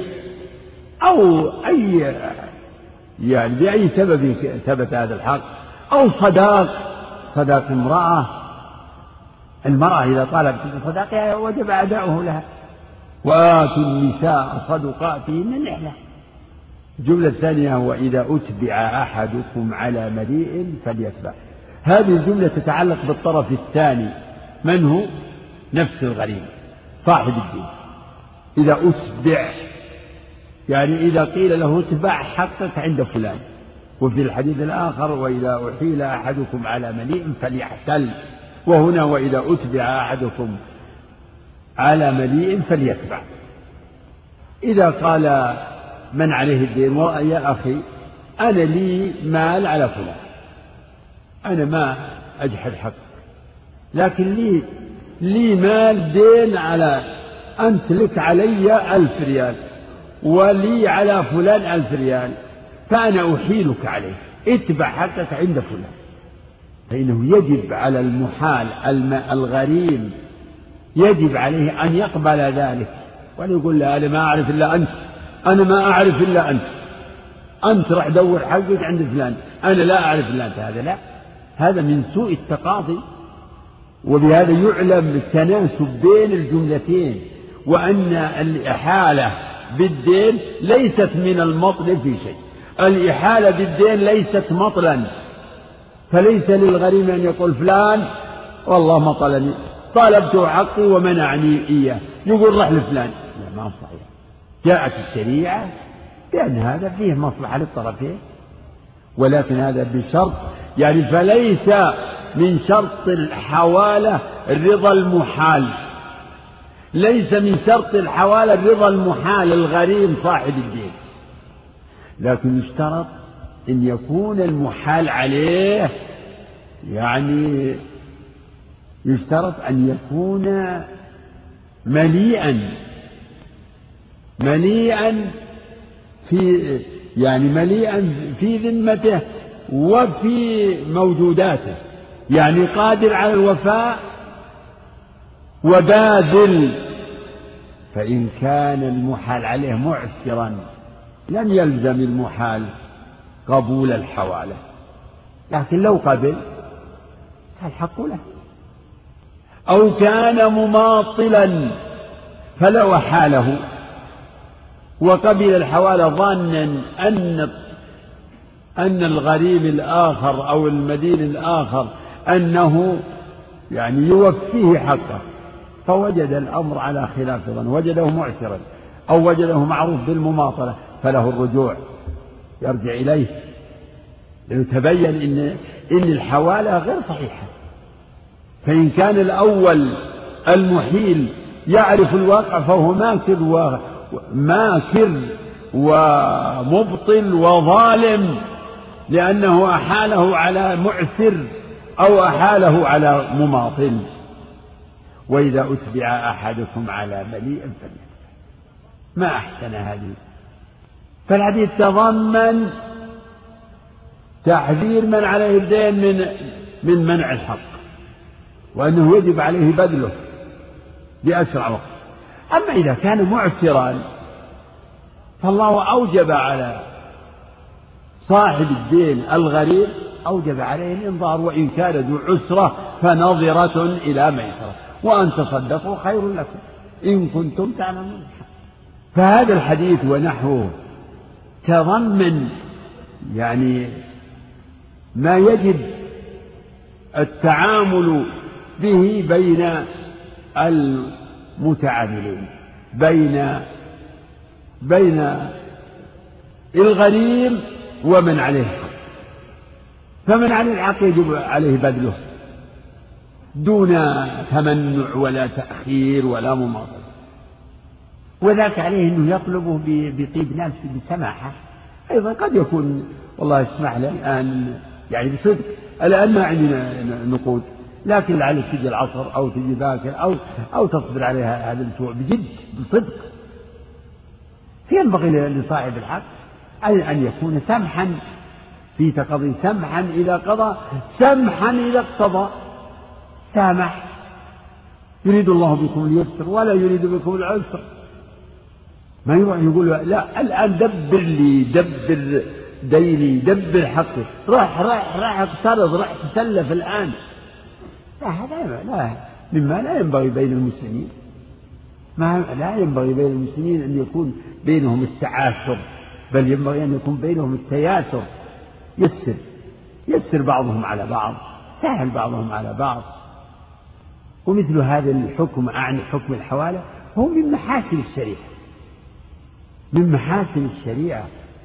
أو أي يعني بأي سبب ثبت هذا الحق، أو صداق صداق امرأة. المرأة إذا طالبت صداقها وجب أداؤه لها. وآتوا النساء صدقاتهن نحلة. الجملة الثانية وإذا أتبع أحدكم على مليء فليتبع. هذه الجملة تتعلق بالطرف الثاني، من هو؟ نفس الغريم صاحب الدين. إذا أتبع يعني إذا قيل له اتبع حقك عند فلان. وفي الحديث الآخر وإذا أحيل أحدكم على مليء فليحتل. وهنا وإذا أتبع أحدكم على مليء فليتبع. إذا قال من عليه الدين يا أخي أنا لي مال على فلان، أنا ما أجحد حقك، لكن لي لي مال دين على أنت لك علي ألف ريال ولي على فلان ألف ريال، فأنا أحيلك عليه، اتبع حقك عند فلان. فإنه يجب على المحال الغريم يجب عليه أن يقبل ذلك، ولا يقول لا أنا ما أعرف إلا أنت، أنا ما أعرف إلا أنت، أنت راح دور حقك عند فلان، أنا لا أعرف إلا أنت. هذا لا، هذا من سوء التقاضي. وبهذا يعلم التناسب بين الجملتين، وأن الإحالة بالدين ليست من المطل في شيء. الإحالة بالدين ليست مطلا، فليس للغريم أن يقول فلان والله مطلني طالبته حقي ومنعني إياه، يقول رح لفلان. لا، ما صحيح. جاءت الشريعة بأن هذا فيه مصلحة للطرفين، ولكن هذا بشرط يعني فليس من شرط الحوالة الرضا المحال، ليس من شرط الحوالة الرضا المحال الغريم صاحب الدين، لكن يشترط أن يكون المحال عليه يعني يشترط أن يكون مليئا مليئا في يعني مليئا في ذمته وفي موجوداته، يعني قادر على الوفاء وباذل. فإن كان المحال عليه معسرا لم يلزم المحال قبول الحوالة، لكن لو قبل فالحق له. أو كان مماطلا فلو حاله وقبل الحوالة ظانا أن أن الغريم الآخر أو المدين الآخر أنه يعني يوفيه حقه، فوجد الأمر على خلاف ظن، وجده معسرا أو وجده معروف بالمماطلة، فله الرجوع يرجع إليه، لأنه تبين إن إن الحوالة غير صحيحة. فإن كان الأول المحيل يعرف الواقع فهو ماكر وماكر ومبطل وظالم، لأنه أحاله على معسر أو أحاله على مماطل. وإذا أتبع أحدكم على مليء فليتبع. ما أحسن هذه. فالحديث تضمن تحذير من عليه الدين من من منع الحق، وأنه يجب عليه بذله بأسرع وقت. أما إذا كان معسرا فالله أوجب على صاحب الدين الغريب أوجب عليه الإنظار، وإن كان ذو عسرة فنظرة إلى ميسرة، وأن تصدقوا خير لكم إن كنتم تعلمون. فهذا الحديث ونحوه تضمن يعني ما يجب التعامل به بين المتعاملين، بين بين الغريم ومن عليه الحق. فمن عليه الحق يجب عليه بذله دون تمنع ولا تأخير ولا مماطلة، وذاك عليه أنه يطلبه بطيب نفس بسماحة. أيضا قد يكون والله اسمح لي الآن يعني بصدق، الآن ما عندنا نقود، لكن لعلك تجي العصر أو تجي باكر أو أو تصبر عليها هذا الأسبوع بجد بصدق. فينبغي لصاحب الحق أن يكون سمحا في تقضي، سمحا إذا قضى، سمحا إذا اقتضى. سامح، يريد الله بكم اليسر ولا يريد بكم العسر. ما يروح يقول لا الآن دبر لي، دبر ديني، دبر حقي، راح راح راح اقترض، راح تسلف الآن. لا، هذا لا مما لا ينبغي بين المسلمين. ما لا ينبغي بين المسلمين أن يكون بينهم التعاسر، بل ينبغي أن يكون بينهم التياسر. يسر يسر بعضهم على بعض، سهل بعضهم على بعض. ومثل هذا الحكم عن حكم الحوالة هو من محاسن الشريعة، من محاسن الشريعة.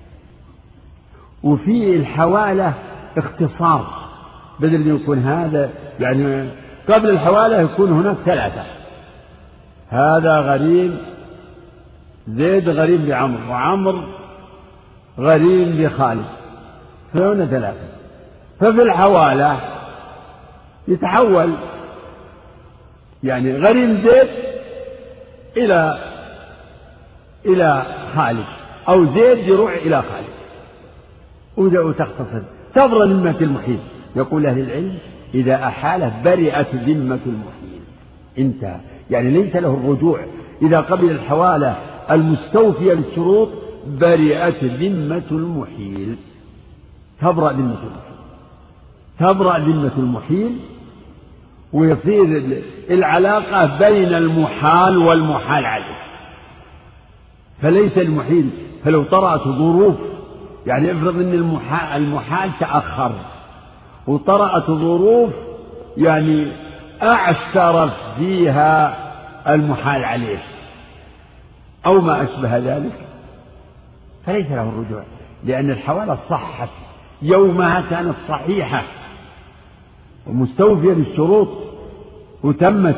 وفي الحوالة اختصار، بدل أن يكون هذا يعني قبل الحوالة يكون هناك ثلاثة، هذا غريم، زيد غريم بعمر، وعمر غريم بخالد، فهنا ثلاثة. ففي الحوالة يتحول يعني غريم زيد إلى إلى خالد، أو زيد يروح إلى خالد، وتختصر تبرأ ذمة المحيل. يقول أهل العلم إذا أحاله برئت ذمة المحيل، انتهى، يعني ليس له الرجوع. إذا قبل الحوالة المستوفية للشروط برئت ذمة المحيل، تبرأ ذمة المحيل، تبرأ ذمة المحيل، ويصير العلاقة بين المحال والمحال عليه. فليس المحيل، فلو طرأت ظروف، يعني افرض ان المحال, المحال تأخر وطرأت ظروف يعني أعسر فيها المحال عليه أو ما أشبه ذلك، فليس له الرجوع، لأن الحوالة صحت يومها، كانت صحيحة ومستوفية للشروط وتمت،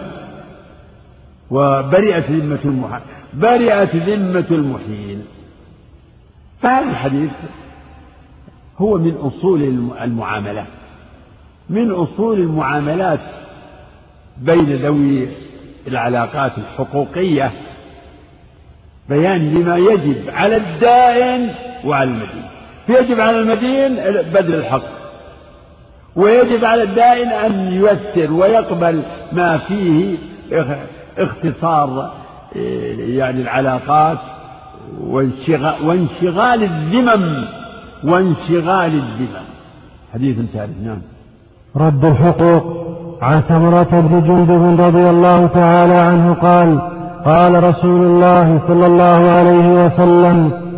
وبرئت ذمة المحال، برئت ذمة المحيل. فهذا الحديث هو من أصول المعاملات، من أصول المعاملات بين ذوي العلاقات الحقوقية، بيان لما يجب على الدائن وعلى المدين. فيجب على المدين بذل الحق، ويجب على الدائن أن ييسر ويقبل ما فيه اختصار يعني العلاقات وانشغال الذمم وانشغال الذمم. حديث ثالث. نعم. رد الحقوق. عن سمرة بن جندب رضي الله تعالى عنه قال: قال رسول الله صلى الله عليه وسلم: